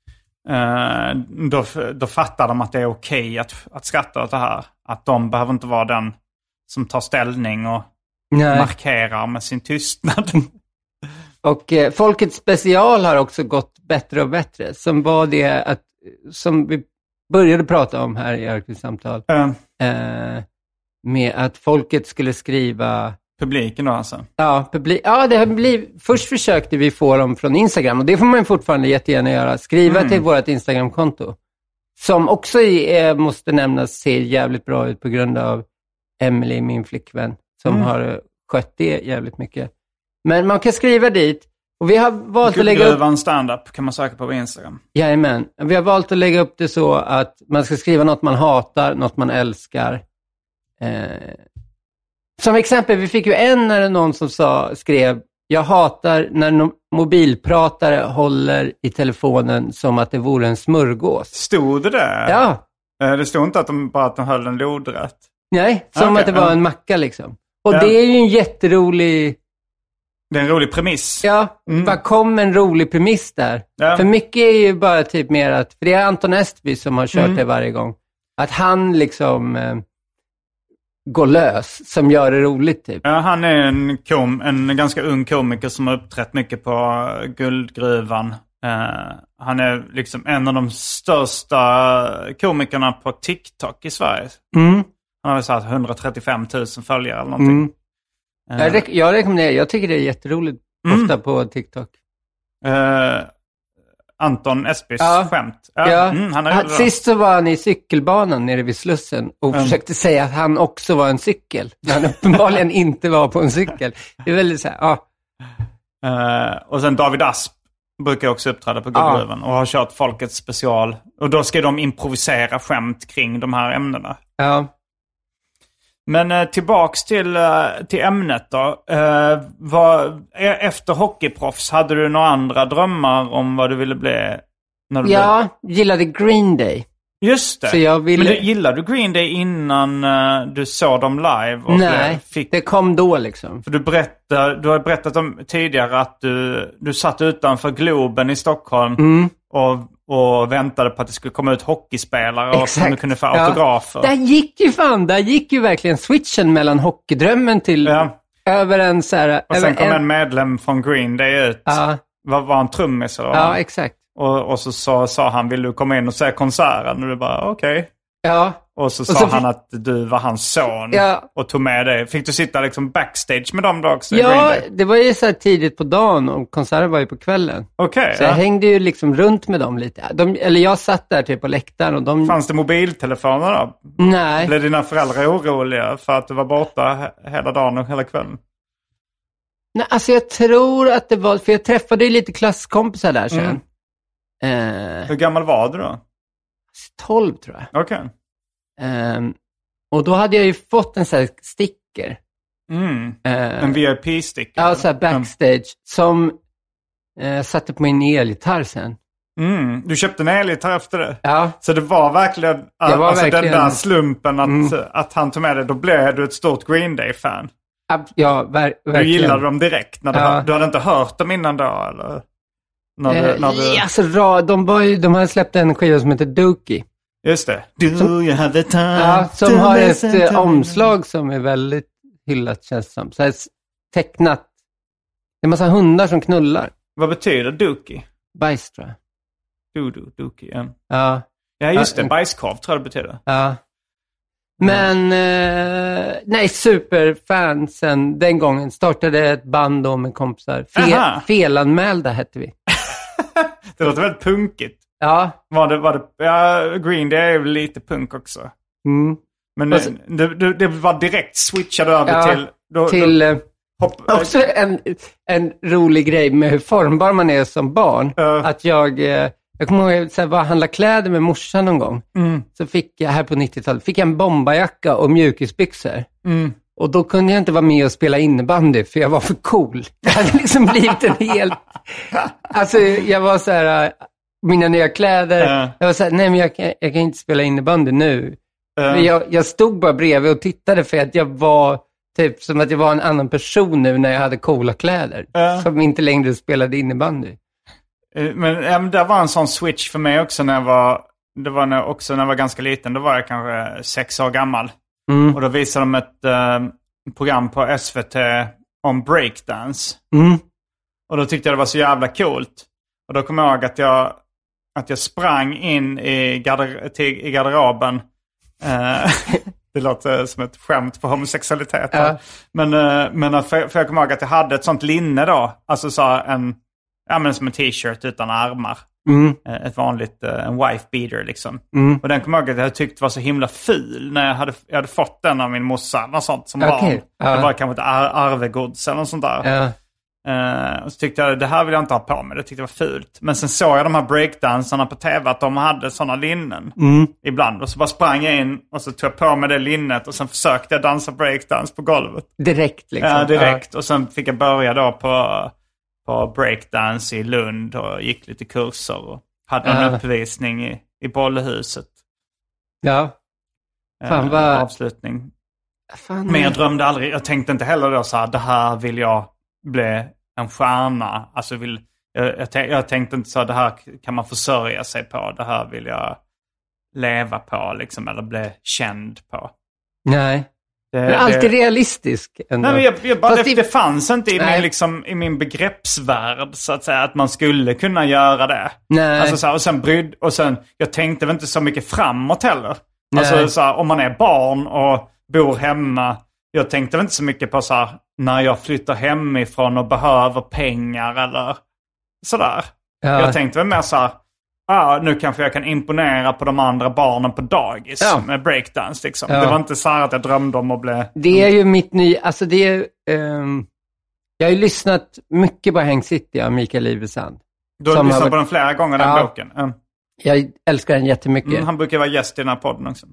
Då fattar de att det är okej att skratta åt det här. Att de behöver inte vara den som tar ställning och markerar med sin tystnad. Och Folkets special har också gått bättre och bättre. Som var det som vi började prata om här i Örkvilssamtal. Med att folket skulle skriva... Publiken då alltså? Ja, det har blivit... Först försökte vi få dem från Instagram. Och det får man fortfarande jättegärna göra. Skriva till vårt Instagram-konto. Som också måste nämnas ser jävligt bra ut på grund av Emily, min flickvän. Som har skött det jävligt mycket. Men man kan skriva dit. Och vi har valt att lägga upp... Guldgruvan stand-up kan man söka på Instagram. Jajamän. Vi har valt att lägga upp det så att man ska skriva något man hatar, något man älskar. Som exempel, vi fick ju när någon som skrev, jag hatar när mobilpratare håller i telefonen som att det vore en smörgås. Stod det där? Ja. Det stod inte att de höll en lodrätt. Nej, som att det var en macka liksom. Och det är ju en jätterolig... Det är en rolig premiss. Ja, vad kom en rolig premiss där? Ja. För mycket är ju bara typ mer att, för det är Anton Estby som har kört det varje gång. Att han liksom går lös, som gör det roligt typ. Ja, han är en ganska ung komiker som har uppträtt mycket på Guldgruvan. Han är liksom en av de största komikerna på TikTok i Sverige. Han har väl sagt 135 000 följare eller någonting. Jag rekommenderar, jag tycker det är jätteroligt ofta på TikTok. Anton Esbys skämt. Sist så var han i cykelbanan nere vid Slussen och försökte säga att han också var en cykel. När han uppenbarligen inte var på en cykel. Det är väldigt så här, och sen David Asp brukar också uppträda på Guldgruvan och har kört Folkets special. Och då ska de improvisera skämt kring de här ämnena. Ja. Men tillbaks till ämnet då. Efter hockeyproffs, hade du några andra drömmar om vad du ville bli? När du gillade Green Day. Just det. Så jag ville... Men gillade du Green Day innan du såg dem live? Och nej, det kom då liksom. För du har berättat om tidigare att du satt utanför Globen i Stockholm och väntade på att det skulle komma ut hockeyspelare och som du kunde få autografer. Där gick ju verkligen switchen mellan hockeydrömmen till över en så här... Och sen kom en medlem från Green Day ut. Var en trummis eller? Ja, exakt. Och så sa han, vill du komma in och se konserten? Och du bara, okej. Ja. Och så sa han att du var hans son och tog med dig. Fick du sitta liksom backstage med dem då också? Ja, det var ju så här tidigt på dagen och konserten var ju på kvällen. Okej. Så jag hängde ju liksom runt med dem lite. Eller jag satt där typ på läktaren och de... Fanns det mobiltelefoner då? Nej. Blev dina föräldrar oroliga för att du var borta hela dagen och hela kvällen? Nej, alltså jag tror att det var... För jag träffade ju lite klasskompisar där sen. Hur gammal var du då? 12 tror jag. Okej. Och då hade jag ju fått en sån här sticker. En VIP-sticker. Ja, så här backstage. Som satte på min elgitarr sen. Du köpte en elgitarr efter det. Ja. Så det var verkligen, den där slumpen att han tog med det. Då blev du ett stort Green Day-fan. Ja, verkligen. Du gillade dem direkt. När du hade inte hört dem innan då? Eller? Alltså, de hade släppt en skiva som heter Dookie. Just det. You have the time. Ja, som har ett omslag som är väldigt hyllat, känns som. Så här tecknat. Det är en massa hundar som knullar. Vad betyder Dookie? Bajs, tror jag. Dookie, ja. Ja, just det. Bajskorv tror jag det betyder. Ja. Men, nej, superfan sen den gången. Startade ett band då med kompisar. Felanmälda hette vi. Det låter väldigt punkigt. Ja. Green Day är väl lite punk också. Men det var direkt switchade över till... också en rolig grej med hur formbar man är som barn. Att jag kommer ihåg att jag handla kläder med morsan någon gång. Så fick jag här på 90-talet en bombarjacka och mjukisbyxor. Och då kunde jag inte vara med och spela innebandy för jag var för cool. Jag hade liksom blivit en helt... Alltså jag var så här... Mina nya kläder. Jag var så här, nej men jag kan inte spela innebandy nu. Jag stod bara bredvid och tittade för att jag var... Typ som att jag var en annan person nu när jag hade coola kläder. Som inte längre spelade innebandy. Men det var en sån switch för mig också när jag var ganska liten. Då var jag kanske 6 år gammal. Och då visade de ett program på SVT om breakdance. Och då tyckte jag det var så jävla coolt. Och då kom jag ihåg att jag sprang in i garderoben. Det låter som ett skämt på homosexualitet. Ja. Men för jag kommer ihåg att jag hade ett sånt linne då. Alltså som en t-shirt utan armar. Ett vanligt, en wife beater liksom. Och den kommer jag ihåg att jag tyckte var så himla ful när jag hade fått den av min morsa. Något sånt som barn. Det var kanske ett arvegods eller något sånt där. Och så tyckte jag, det här vill jag inte ha på mig. Det tyckte jag var fult. Men sen såg jag de här breakdansarna på tv att de hade sådana linnen ibland. Och så bara sprang jag in och så tog jag på mig det linnet. Och sen försökte jag dansa breakdance på golvet. Direkt liksom? Ja, direkt. Och sen fick jag börja då på breakdance i Lund och gick lite kurser. Och hade en uppvisning i bollhuset. Ja. Fan vad... Avslutning. Men jag drömde aldrig. Jag tänkte inte heller då så här, det här vill jag bli en stjärna. Alltså jag tänkte inte så, det här kan man försörja sig på. Det här vill jag leva på liksom, eller bli känd på. Nej. Det är alltid realistisk ändå. Nej, men det fanns inte i min begreppsvärld så att säga att man skulle kunna göra det. Nej. Alltså så här, och sen jag tänkte väl inte så mycket framåt heller. Nej. Alltså så här, om man är barn och bor hemma, jag tänkte väl inte så mycket på så här, när jag flyttar hemifrån och behöver pengar eller sådär. Ja. Jag tänkte väl mer så här, nu kanske jag kan imponera på de andra barnen på dagis med breakdance liksom. Ja. Det var inte så här att jag drömde om att bli... Det är ju mitt nya, alltså det är, jag har ju lyssnat mycket på Hank City av Mikael Livesand. Du har lyssnat på den flera gånger, den boken. Jag älskar den jättemycket. Han brukar vara gäst i den här podden också.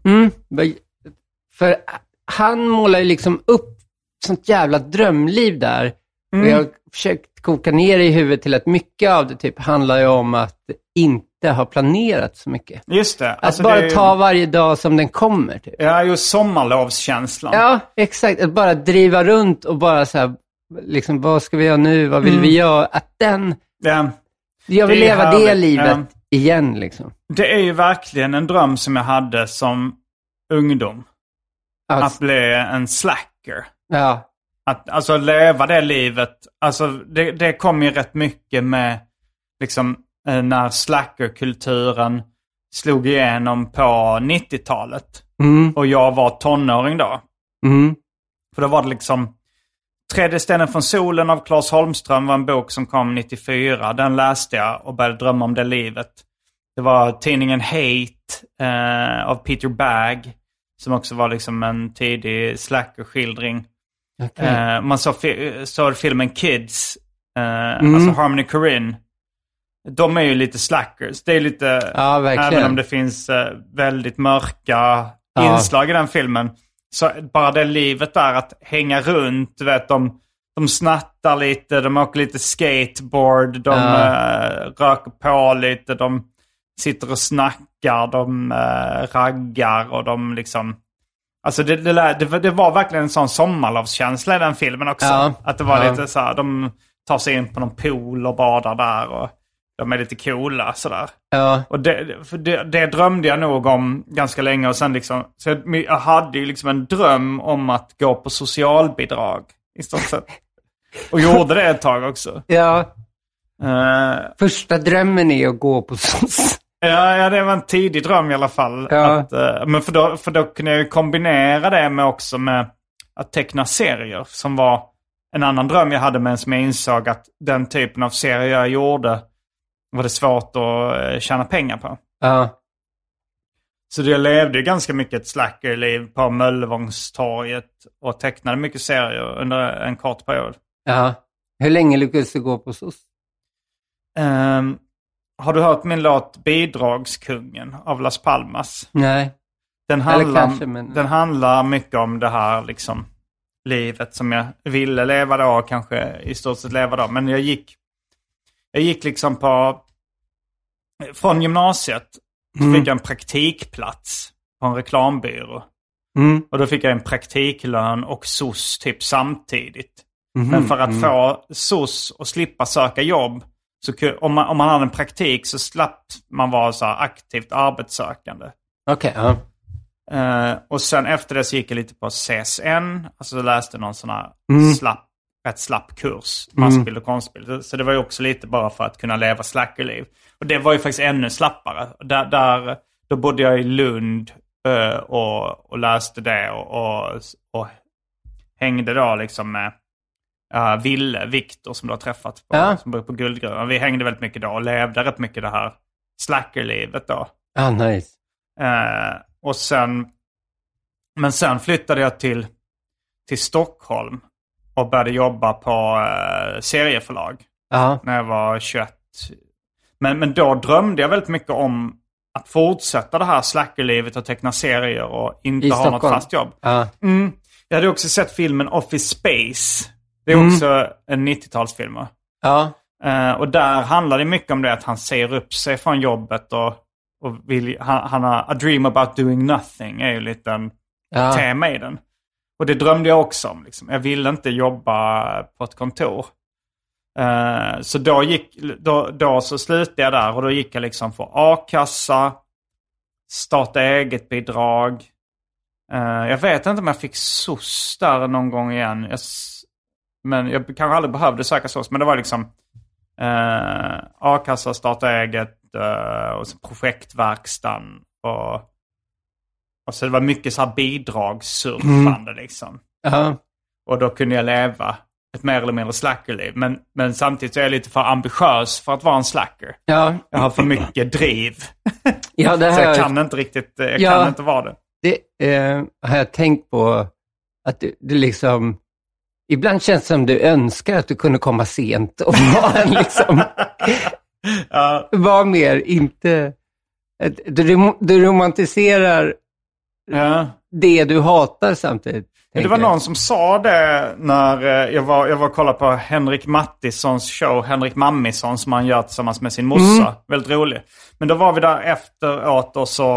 För han målar ju liksom upp sånt jävla drömliv där. Och jag har försökt koka ner i huvudet till att mycket av det typ handlar ju om att inte ha planerat så mycket. Just det. Alltså att bara ta varje dag som den kommer. Typ. Ja, just sommarlovskänslan. Ja, exakt. Att bara driva runt och bara så här, liksom, vad ska vi göra nu? Vad vill vi göra? Att den... Ja. Jag vill leva härligt. Det livet igen liksom. Det är ju verkligen en dröm som jag hade som ungdom. Att bli en slacker. Ja. Alltså leva det livet. Alltså det kom ju rätt mycket med liksom när slackerkulturen slog igenom på 90-talet. Och jag var tonåring då. För då var det liksom Tredje stenen från solen av Claes Holmström var en bok som kom 94. Den läste jag och började drömma om det livet. Det var tidningen Hate av Peter Bagg som också var liksom en tidig slackerskildring. Okay. Man såg filmen Kids, alltså Harmony Korine. De är ju lite slackers. Det är lite, även om det finns väldigt mörka inslag i den filmen, Så bara det livet där att hänga runt, du vet, de snattar lite, de åker lite skateboard, de röker på lite, de sitter och snackar, de raggar och de liksom... Alltså det var verkligen en sån sommarlovskänsla i den filmen också. Ja. Att det var lite så här, de tar sig in på någon pool och badar där och de är lite coola sådär. Ja. Och det drömde jag nog om ganska länge och sen liksom, så jag hade ju liksom en dröm om att gå på socialbidrag i stort sett. Och gjorde det ett tag också. Ja. Första drömmen är att gå på Ja, det var en tidig dröm i alla fall. Ja. Men för då kunde jag ju kombinera det med också med att teckna serier. Som var en annan dröm jag hade, men som jag insåg att den typen av serier jag gjorde var det svårt att tjäna pengar på. Ja. Så jag levde ju ganska mycket ett slackerliv på Möllevångstorget och tecknade mycket serier under en kort period. Ja. Hur länge lyckades du gå på SOS? Har du hört min låt Bidragskungen av Las Palmas? Nej. Den handlar mycket om det här liksom, livet som jag ville leva då, kanske i stort sett leva då. Men jag gick liksom från gymnasiet så fick jag en praktikplats på en reklambyrå. Och då fick jag en praktiklön och SOS typ samtidigt. Men för att få SOS och slippa söka jobb, så om man hade en praktik så slapp man vara så här aktivt arbetssökande. Okej, och sen efter det så gick jag lite på CSN. Alltså läste någon sån här rätt slapp kurs. Massbild och konstbild. Så det var ju också lite bara för att kunna leva slackerliv. Och det var ju faktiskt ännu slappare. Då bodde jag i Lund och läste det. Och hängde då liksom med Ville, Viktor som du har träffat som bor på Guldgruvan. Vi hängde väldigt mycket då och levde rätt mycket det här slackerlivet då. Nice. Men sen flyttade jag till Stockholm och började jobba på serieförlag när jag var 21. Men då drömde jag väldigt mycket om att fortsätta det här slackerlivet och teckna serier och inte ha något fast jobb. Jag hade också sett filmen Office Space. Det är också en 90-talsfilm. Och där handlar det mycket om det att han säger upp sig från jobbet och han har A Dream About Doing Nothing är ju lite en tema i den. Och det drömde jag också om. Liksom. Jag ville inte jobba på ett kontor. Så då så slutade jag där och då gick jag liksom för A-kassa, starta eget bidrag. Jag vet inte om jag fick SOS där någon gång igen. Men jag kanske aldrig behövde söka SOS. Men det var liksom A-kassa, starta eget och så projektverkstan. Och så det var mycket så här bidragssurfande liksom. Och då kunde jag leva ett mer eller mindre slackerliv. Men samtidigt så är jag lite för ambitiös för att vara en slacker. Jag har för mycket driv. Så jag kan inte riktigt, kan inte vara det. Det har jag tänkt på att det liksom... Ibland känns det som du önskar att du kunde komma sent och vara liksom... Var mer, inte... Du romantiserar det du hatar samtidigt. Det var någon som sa det när jag var och kollade på Henrik Mattissons show, Henrik Mammison, som han gör tillsammans med sin morsa. Väldigt rolig. Men då var vi där efteråt och så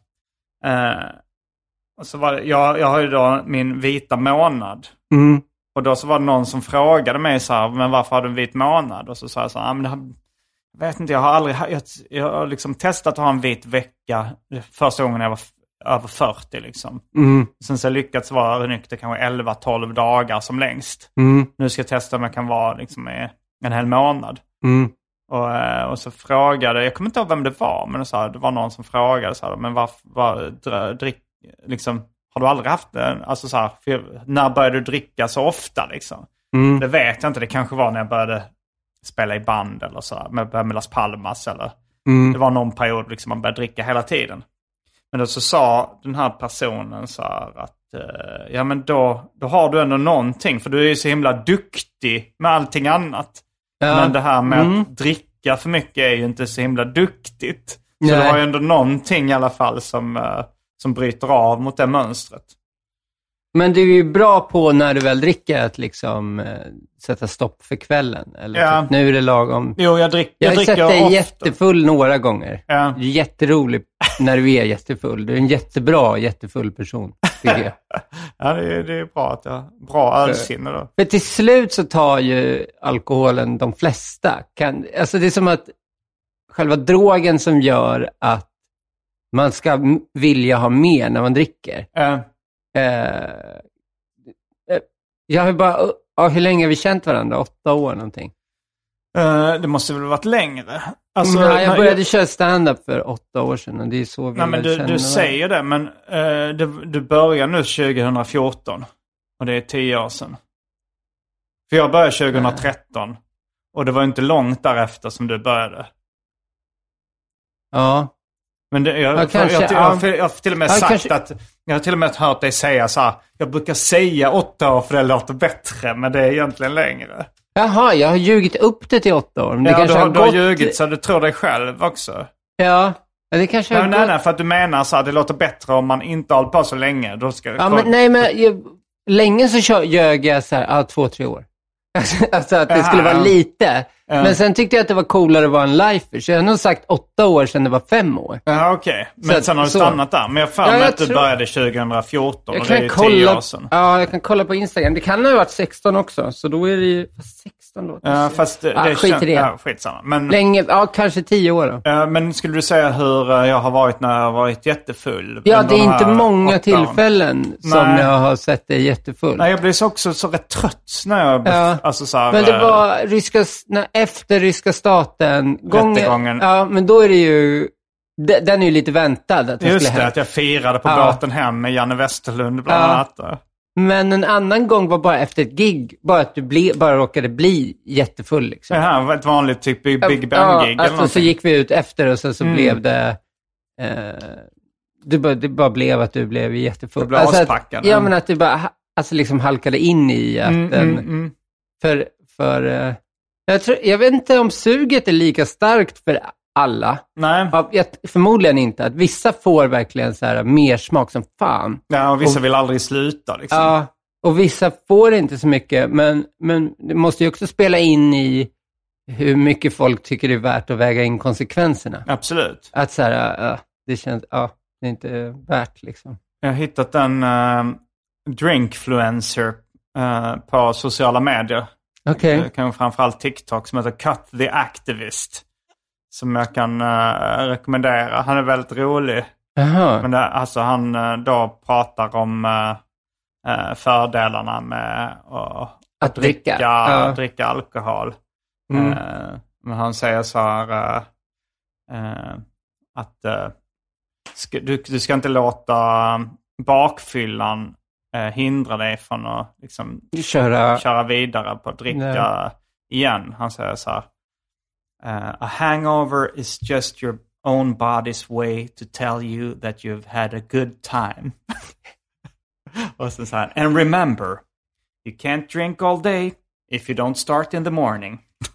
var det, jag har ju då min vita månad. Och då så var det någon som frågade mig så här, men varför har du en vit månad? Och så sa jag så här, men jag vet inte, jag har liksom testat att ha en vit vecka första gången jag var över 40 liksom. Sen så lyckats vara nykter kanske 11-12 dagar som längst. Nu ska jag testa om jag kan vara liksom en hel månad. Och så frågade, jag kommer inte ihåg vem det var, men det var någon som frågade så här, men liksom, har du aldrig haft det? Alltså så här, när började du dricka så ofta liksom? Det vet jag inte, det kanske var när jag började spela i band eller så här, med Las Palmas eller det var någon period liksom man började dricka hela tiden. Men då så sa den här personen så här att ja men då har du ändå någonting, för du är ju så himla duktig med allting annat. Men det här med att dricka för mycket är ju inte så himla duktigt. Så du har ju ändå någonting i alla fall som bryter av mot det mönstret. Men du är ju bra på när du väl dricker att liksom sätta stopp för kvällen. Eller typ, nu är det lagom. Jo, jag har sett dig ofta. jättefull några gånger. Ja. Det är jätteroligt när du är jättefull. Du är en jättefull person, tycker jag. Ja, det är bra att jag har bra ölsinne då. För till slut så tar ju alkoholen de flesta. Alltså det är som att själva drogen som gör att man ska vilja ha mer när man dricker. Jag har bara... hur länge har vi känt varandra? 8 år någonting. Det måste väl ha varit längre. Alltså, jag började köra stand-up för 8 år sedan. Och det är så nej, men du säger det, men du börjar nu 2014. Och det är 10 år sedan. För jag började 2013. Och det var inte långt därefter som du började. Ja. Men jag har till och med sagt att... Jag har till och med hört dig säga så här. Jag brukar säga 8 år för det låter bättre. Men det är egentligen längre. Jaha, jag har ljugit upp det till 8 år. Men det du har ljugit så du tror dig själv också. Ja, det kanske har gått... Nej, för att du menar så att det låter bättre om man inte har hållit på så länge. Då ska länge så ljög jag så här, 2-3 år. Alltså att det skulle vara lite. Men sen tyckte jag att det var coolare att vara en lifer. Så jag har nog sagt 8 år sedan det var 5 år. Ja, okej. Men sen har du stannat där. Men jag för mig att du började 2014 och det är 10 år sedan. Ja, jag kan kolla på Instagram. Det kan ha varit 16 också. Så då är det ju 16 då. Ja, fast det skit i det. Ja, skitsamma. Men, länge, kanske 10 år då. Men skulle du säga hur jag har varit när jag har varit jättefull? Ja, det är inte många tillfällen som jag har sett dig jättefull. Nej, jag blev också så rätt trött när jag... Alltså, så här, men det var efter ryska staten rättegången. Ja, men då är det ju... Den är ju lite väntad. Att just det, att jag firade på båten hem med Janne Westerlund bland annat. Men en annan gång var bara efter ett gig. Bara att du bara råkade bli jättefull. Liksom. Det här var ett vanligt typ Big Bang-gig. Ja, alltså, så gick vi ut efter och sen så blev det... det bara blev att du blev jättefull. Du blev aspackad. Ja, men att du bara liksom halkade in i att jag vet inte om suget är lika starkt för alla. Nej. Förmodligen inte. Att vissa får verkligen så här mer smak som fan. Ja, och vissa vill aldrig sluta. Liksom. Ja, och vissa får inte så mycket. Men det måste ju också spela in i hur mycket folk tycker det är värt att väga in konsekvenserna. Absolut. Att så här, det känns, det är inte värt liksom. Jag har hittat en drinkfluencer på sociala medier. Okej. Kanske framförallt TikTok som heter Cut the Activist. Som jag kan rekommendera. Han är väldigt rolig. Jaha. Men han då pratar om fördelarna med att dricka alkohol. Men han säger så här att du ska inte låta bakfyllan hindra dig från att liksom köra vidare på att dricka igen. Han säger så här: a hangover is just your own body's way to tell you that you've had a good time. Och så här: and remember, you can't drink all day if you don't start in the morning.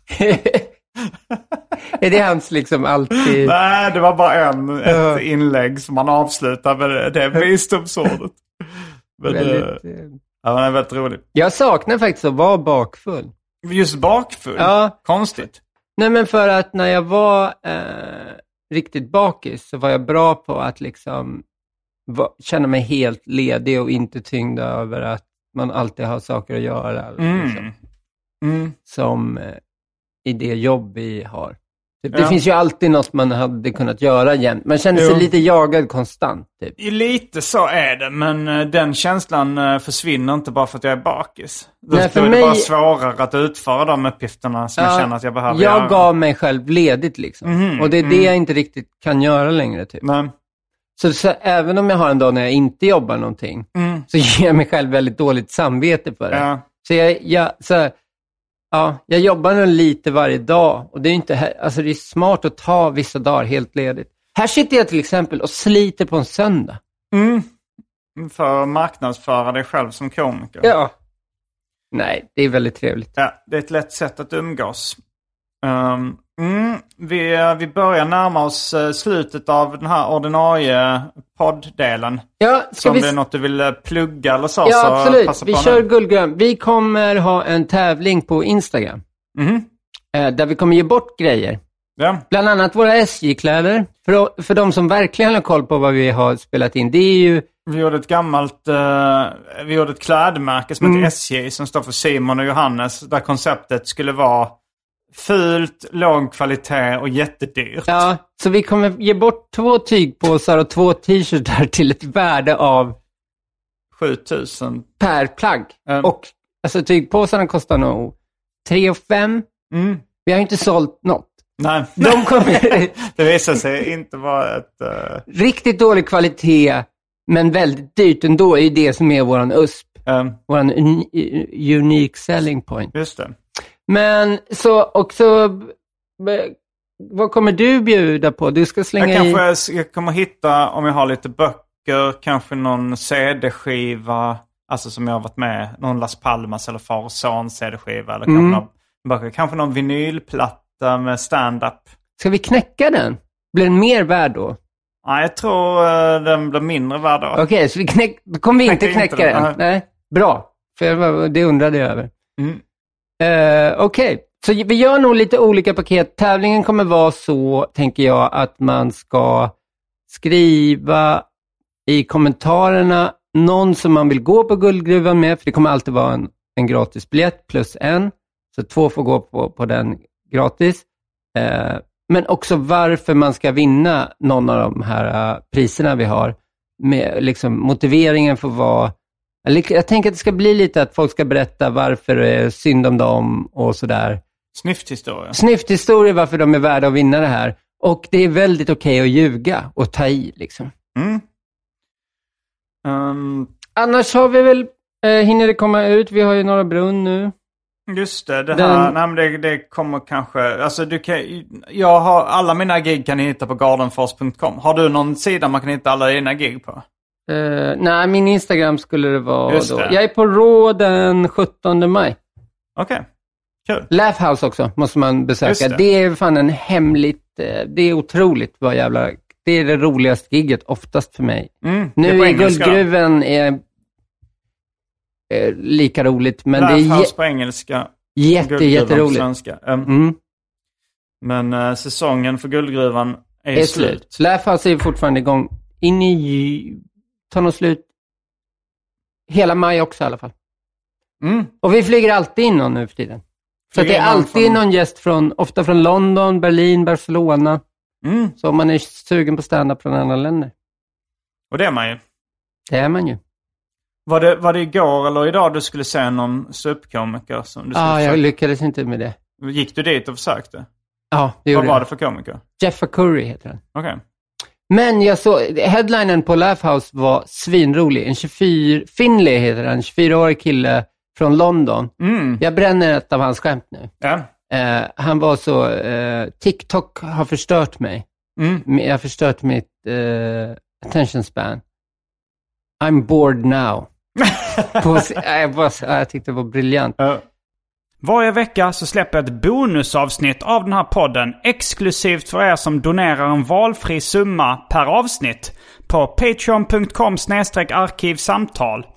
Är det hans liksom alltid... Nej, det var bara ett inlägg som man avslutar med det visdomsordet. Men det är väldigt roligt. Jag saknar faktiskt att vara bakfull. Just bakfull? Ja. Konstigt. Nej, men för att när jag var riktigt bakis så var jag bra på att liksom känna mig helt ledig och inte tyngd över att man alltid har saker att göra. Liksom. Som i det jobb vi har. Det finns ju alltid något man hade kunnat göra jämt. Man känner sig lite jagad konstant. Typ. Lite så är det, men den känslan försvinner inte bara för att jag är bakis. Nej, då är det bara svårare att utföra de uppgifterna som jag känner att jag behöver göra. Jag gav mig själv ledigt liksom. Och det är det jag inte riktigt kan göra längre. Typ. Nej. Så även om jag har en dag när jag inte jobbar någonting så ger jag mig själv väldigt dåligt samvete för det. Ja. Så jag jobbar nog lite varje dag och det är inte alltså det är smart att ta vissa dagar helt ledigt. Här sitter jag till exempel och sliter på en söndag. För att marknadsföra dig själv som komiker. Ja. Nej, det är väldigt trevligt. Ja, det är ett lätt sätt att umgås. Vi börjar närma oss slutet av den här ordinarie podddelen. Ja, om det är något du vill plugga eller så. Ja, så absolut. passa på Vi kör Guldgruvan. Vi kommer ha en tävling på Instagram. Där vi kommer ge bort grejer. Ja. Bland annat våra SJ-kläder. För de som verkligen har koll på vad vi har spelat in. Det är ju... Vi gjorde ett klädmärke som heter SJ som står för Simon och Johannes. Där konceptet skulle vara fult, låg kvalitet och jättedyrt. Ja, så vi kommer ge bort 2 tygpåsar och 2 t-shirtar till ett värde av 7000 per plagg. Och alltså tygpåsarna kostar nog 3 500. Vi har inte sålt något. Nej. De kommer... Det visar sig inte vara ett... Riktigt dålig kvalitet, men väldigt dyrt ändå, är ju det som är våran USP. Våran unique selling point. Just det. Men så också... Vad kommer du bjuda på? Du ska slänga jag kommer hitta, om jag har lite böcker, kanske någon CD-skiva, alltså som jag har varit med, någon Las Palmas eller Far och Son CD-skiva, eller kanske någon vinylplatta med stand-up. Ska vi knäcka den? Blir den mer värd då? Nej, jag tror den blir mindre värd då. Okej, så då kommer vi inte knäcka den. Nej, bra. För det undrade jag över. Okej. Så vi gör nog lite olika paket. Tävlingen kommer vara så, tänker jag, att man ska skriva i kommentarerna någon som man vill gå på Guldgruvan med. För det kommer alltid vara en gratis biljett plus en. Så 2 får gå på den gratis. Men också varför man ska vinna någon av de här priserna vi har. Med liksom motiveringen för vad... Jag tänker att det ska bli lite att folk ska berätta varför det är synd om dem och sådär. Snyfthistoria varför de är värda att vinna det här. Och det är väldigt okej att ljuga och ta i liksom. Annars har vi väl, hinner det komma ut? Vi har ju Norra Brunn nu. Just det, det kommer kanske, alltså jag har alla mina gig kan ni hitta på gardenfors.com. Har du någon sida man kan hitta alla dina gig på? Nej, min Instagram skulle det vara då. Jag är på Rå den 17 maj. Okej. Kul. Laugh House också måste man besöka. Det är fan en hemligt, det är otroligt vad jävla, det är det roligaste gigget oftast för mig. Nu är Guldgruvan lika roligt, men Laugh det är House på engelska. Jätteroligt. Svenska. Men säsongen för Guldgruvan är slut. Laugh House är fortfarande igång. Tar nog slut hela maj också i alla fall. Och vi flyger alltid in någon nu för tiden. Så det är alltid någon gäst ofta från London, Berlin, Barcelona. Så om man är sugen på stand-up från andra länder. Och det är man ju. Det är man ju. Var det igår eller idag du skulle se någon ståuppkomiker som du jag lyckades inte med det. Gick du dit och försökte? Ja, det gjorde jag. Vad var det för komiker? Jeff Curry heter han. Okej. Men jag såg, headlinen på Laugh House var svinrolig. Finley heter han, en 24-årig kille från London. Jag bränner ett av hans skämt nu. Ja. Han var så, TikTok har förstört mig. Jag har förstört mitt attention span. I'm bored now. Jag tyckte det var briljant. Varje vecka så släpper jag ett bonusavsnitt av den här podden exklusivt för er som donerar en valfri summa per avsnitt på patreon.com/arkivsamtal.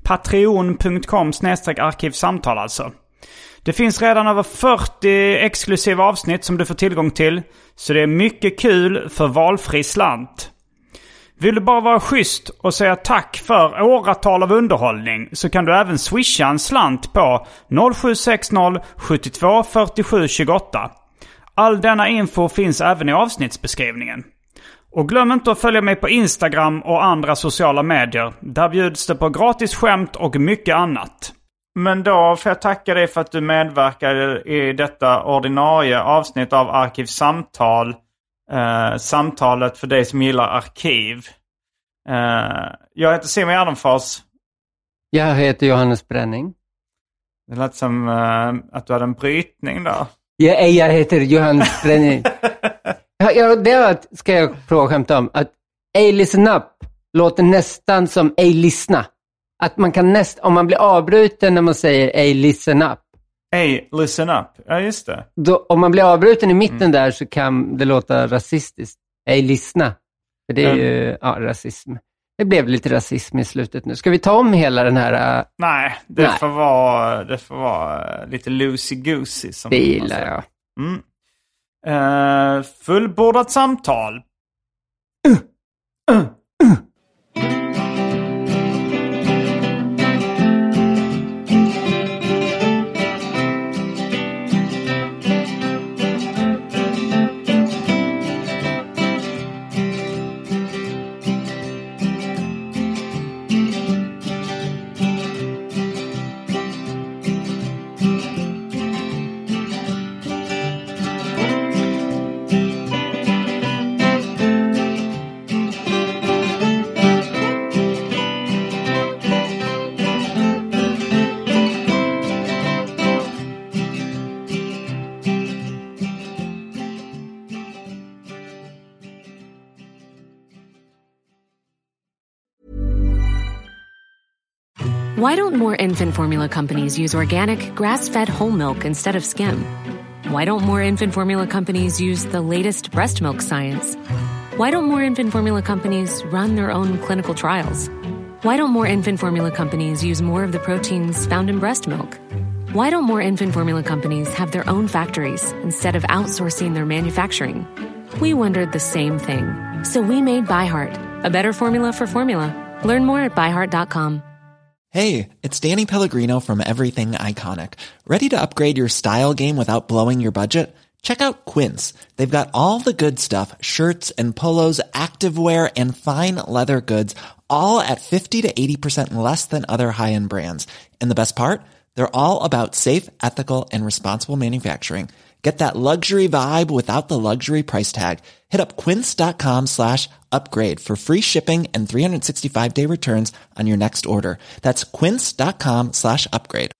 Patreon.com/arkivsamtal alltså. Det finns redan över 40 exklusiva avsnitt som du får tillgång till, så det är mycket kul för valfri slant. Vill du bara vara schysst och säga tack för åratal av underhållning, så kan du även swisha en slant på 0760 72 47 28. All denna info finns även i avsnittsbeskrivningen. Och glöm inte att följa mig på Instagram och andra sociala medier. Där bjuds det på gratis skämt och mycket annat. Men då får jag tacka dig för att du medverkade i detta ordinarie avsnitt av Arkivsamtal. Samtalet för dig som gillar arkiv. Jag heter Simon Gärdenfors. Jag heter Johannes Bränning. Det lät som att du hade en brytning där. Jag heter Johannes Bränning. Det ska jag prova att skämta om. Att ej listen up låter nästan som ej lyssna. Att man kan om man blir avbruten när man säger ej listen up, Hey, listen up. Ja, just det. Då, om man blir avbruten i mitten där så kan det låta rasistiskt. Hey, lyssna. För det är ju rasism. Det blev lite rasism i slutet nu. Ska vi ta om hela den här... Nej, det får vara lite loosey-goosey. Som det gillar jag. Fullbordat samtal. Why don't more infant formula companies use organic, grass-fed whole milk instead of skim? Why don't more infant formula companies use the latest breast milk science? Why don't more infant formula companies run their own clinical trials? Why don't more infant formula companies use more of the proteins found in breast milk? Why don't more infant formula companies have their own factories instead of outsourcing their manufacturing? We wondered the same thing. So we made ByHeart, a better formula for formula. Learn more at byheart.com. Hey, it's Danny Pellegrino from Everything Iconic. Ready to upgrade your style game without blowing your budget? Check out Quince. They've got all the good stuff, shirts and polos, activewear, and fine leather goods, all at 50 to 80% less than other high-end brands. And the best part? They're all about safe, ethical, and responsible manufacturing. Get that luxury vibe without the luxury price tag. Hit up quince.com/upgrade for free shipping and 365-day returns on your next order. That's quince.com/upgrade.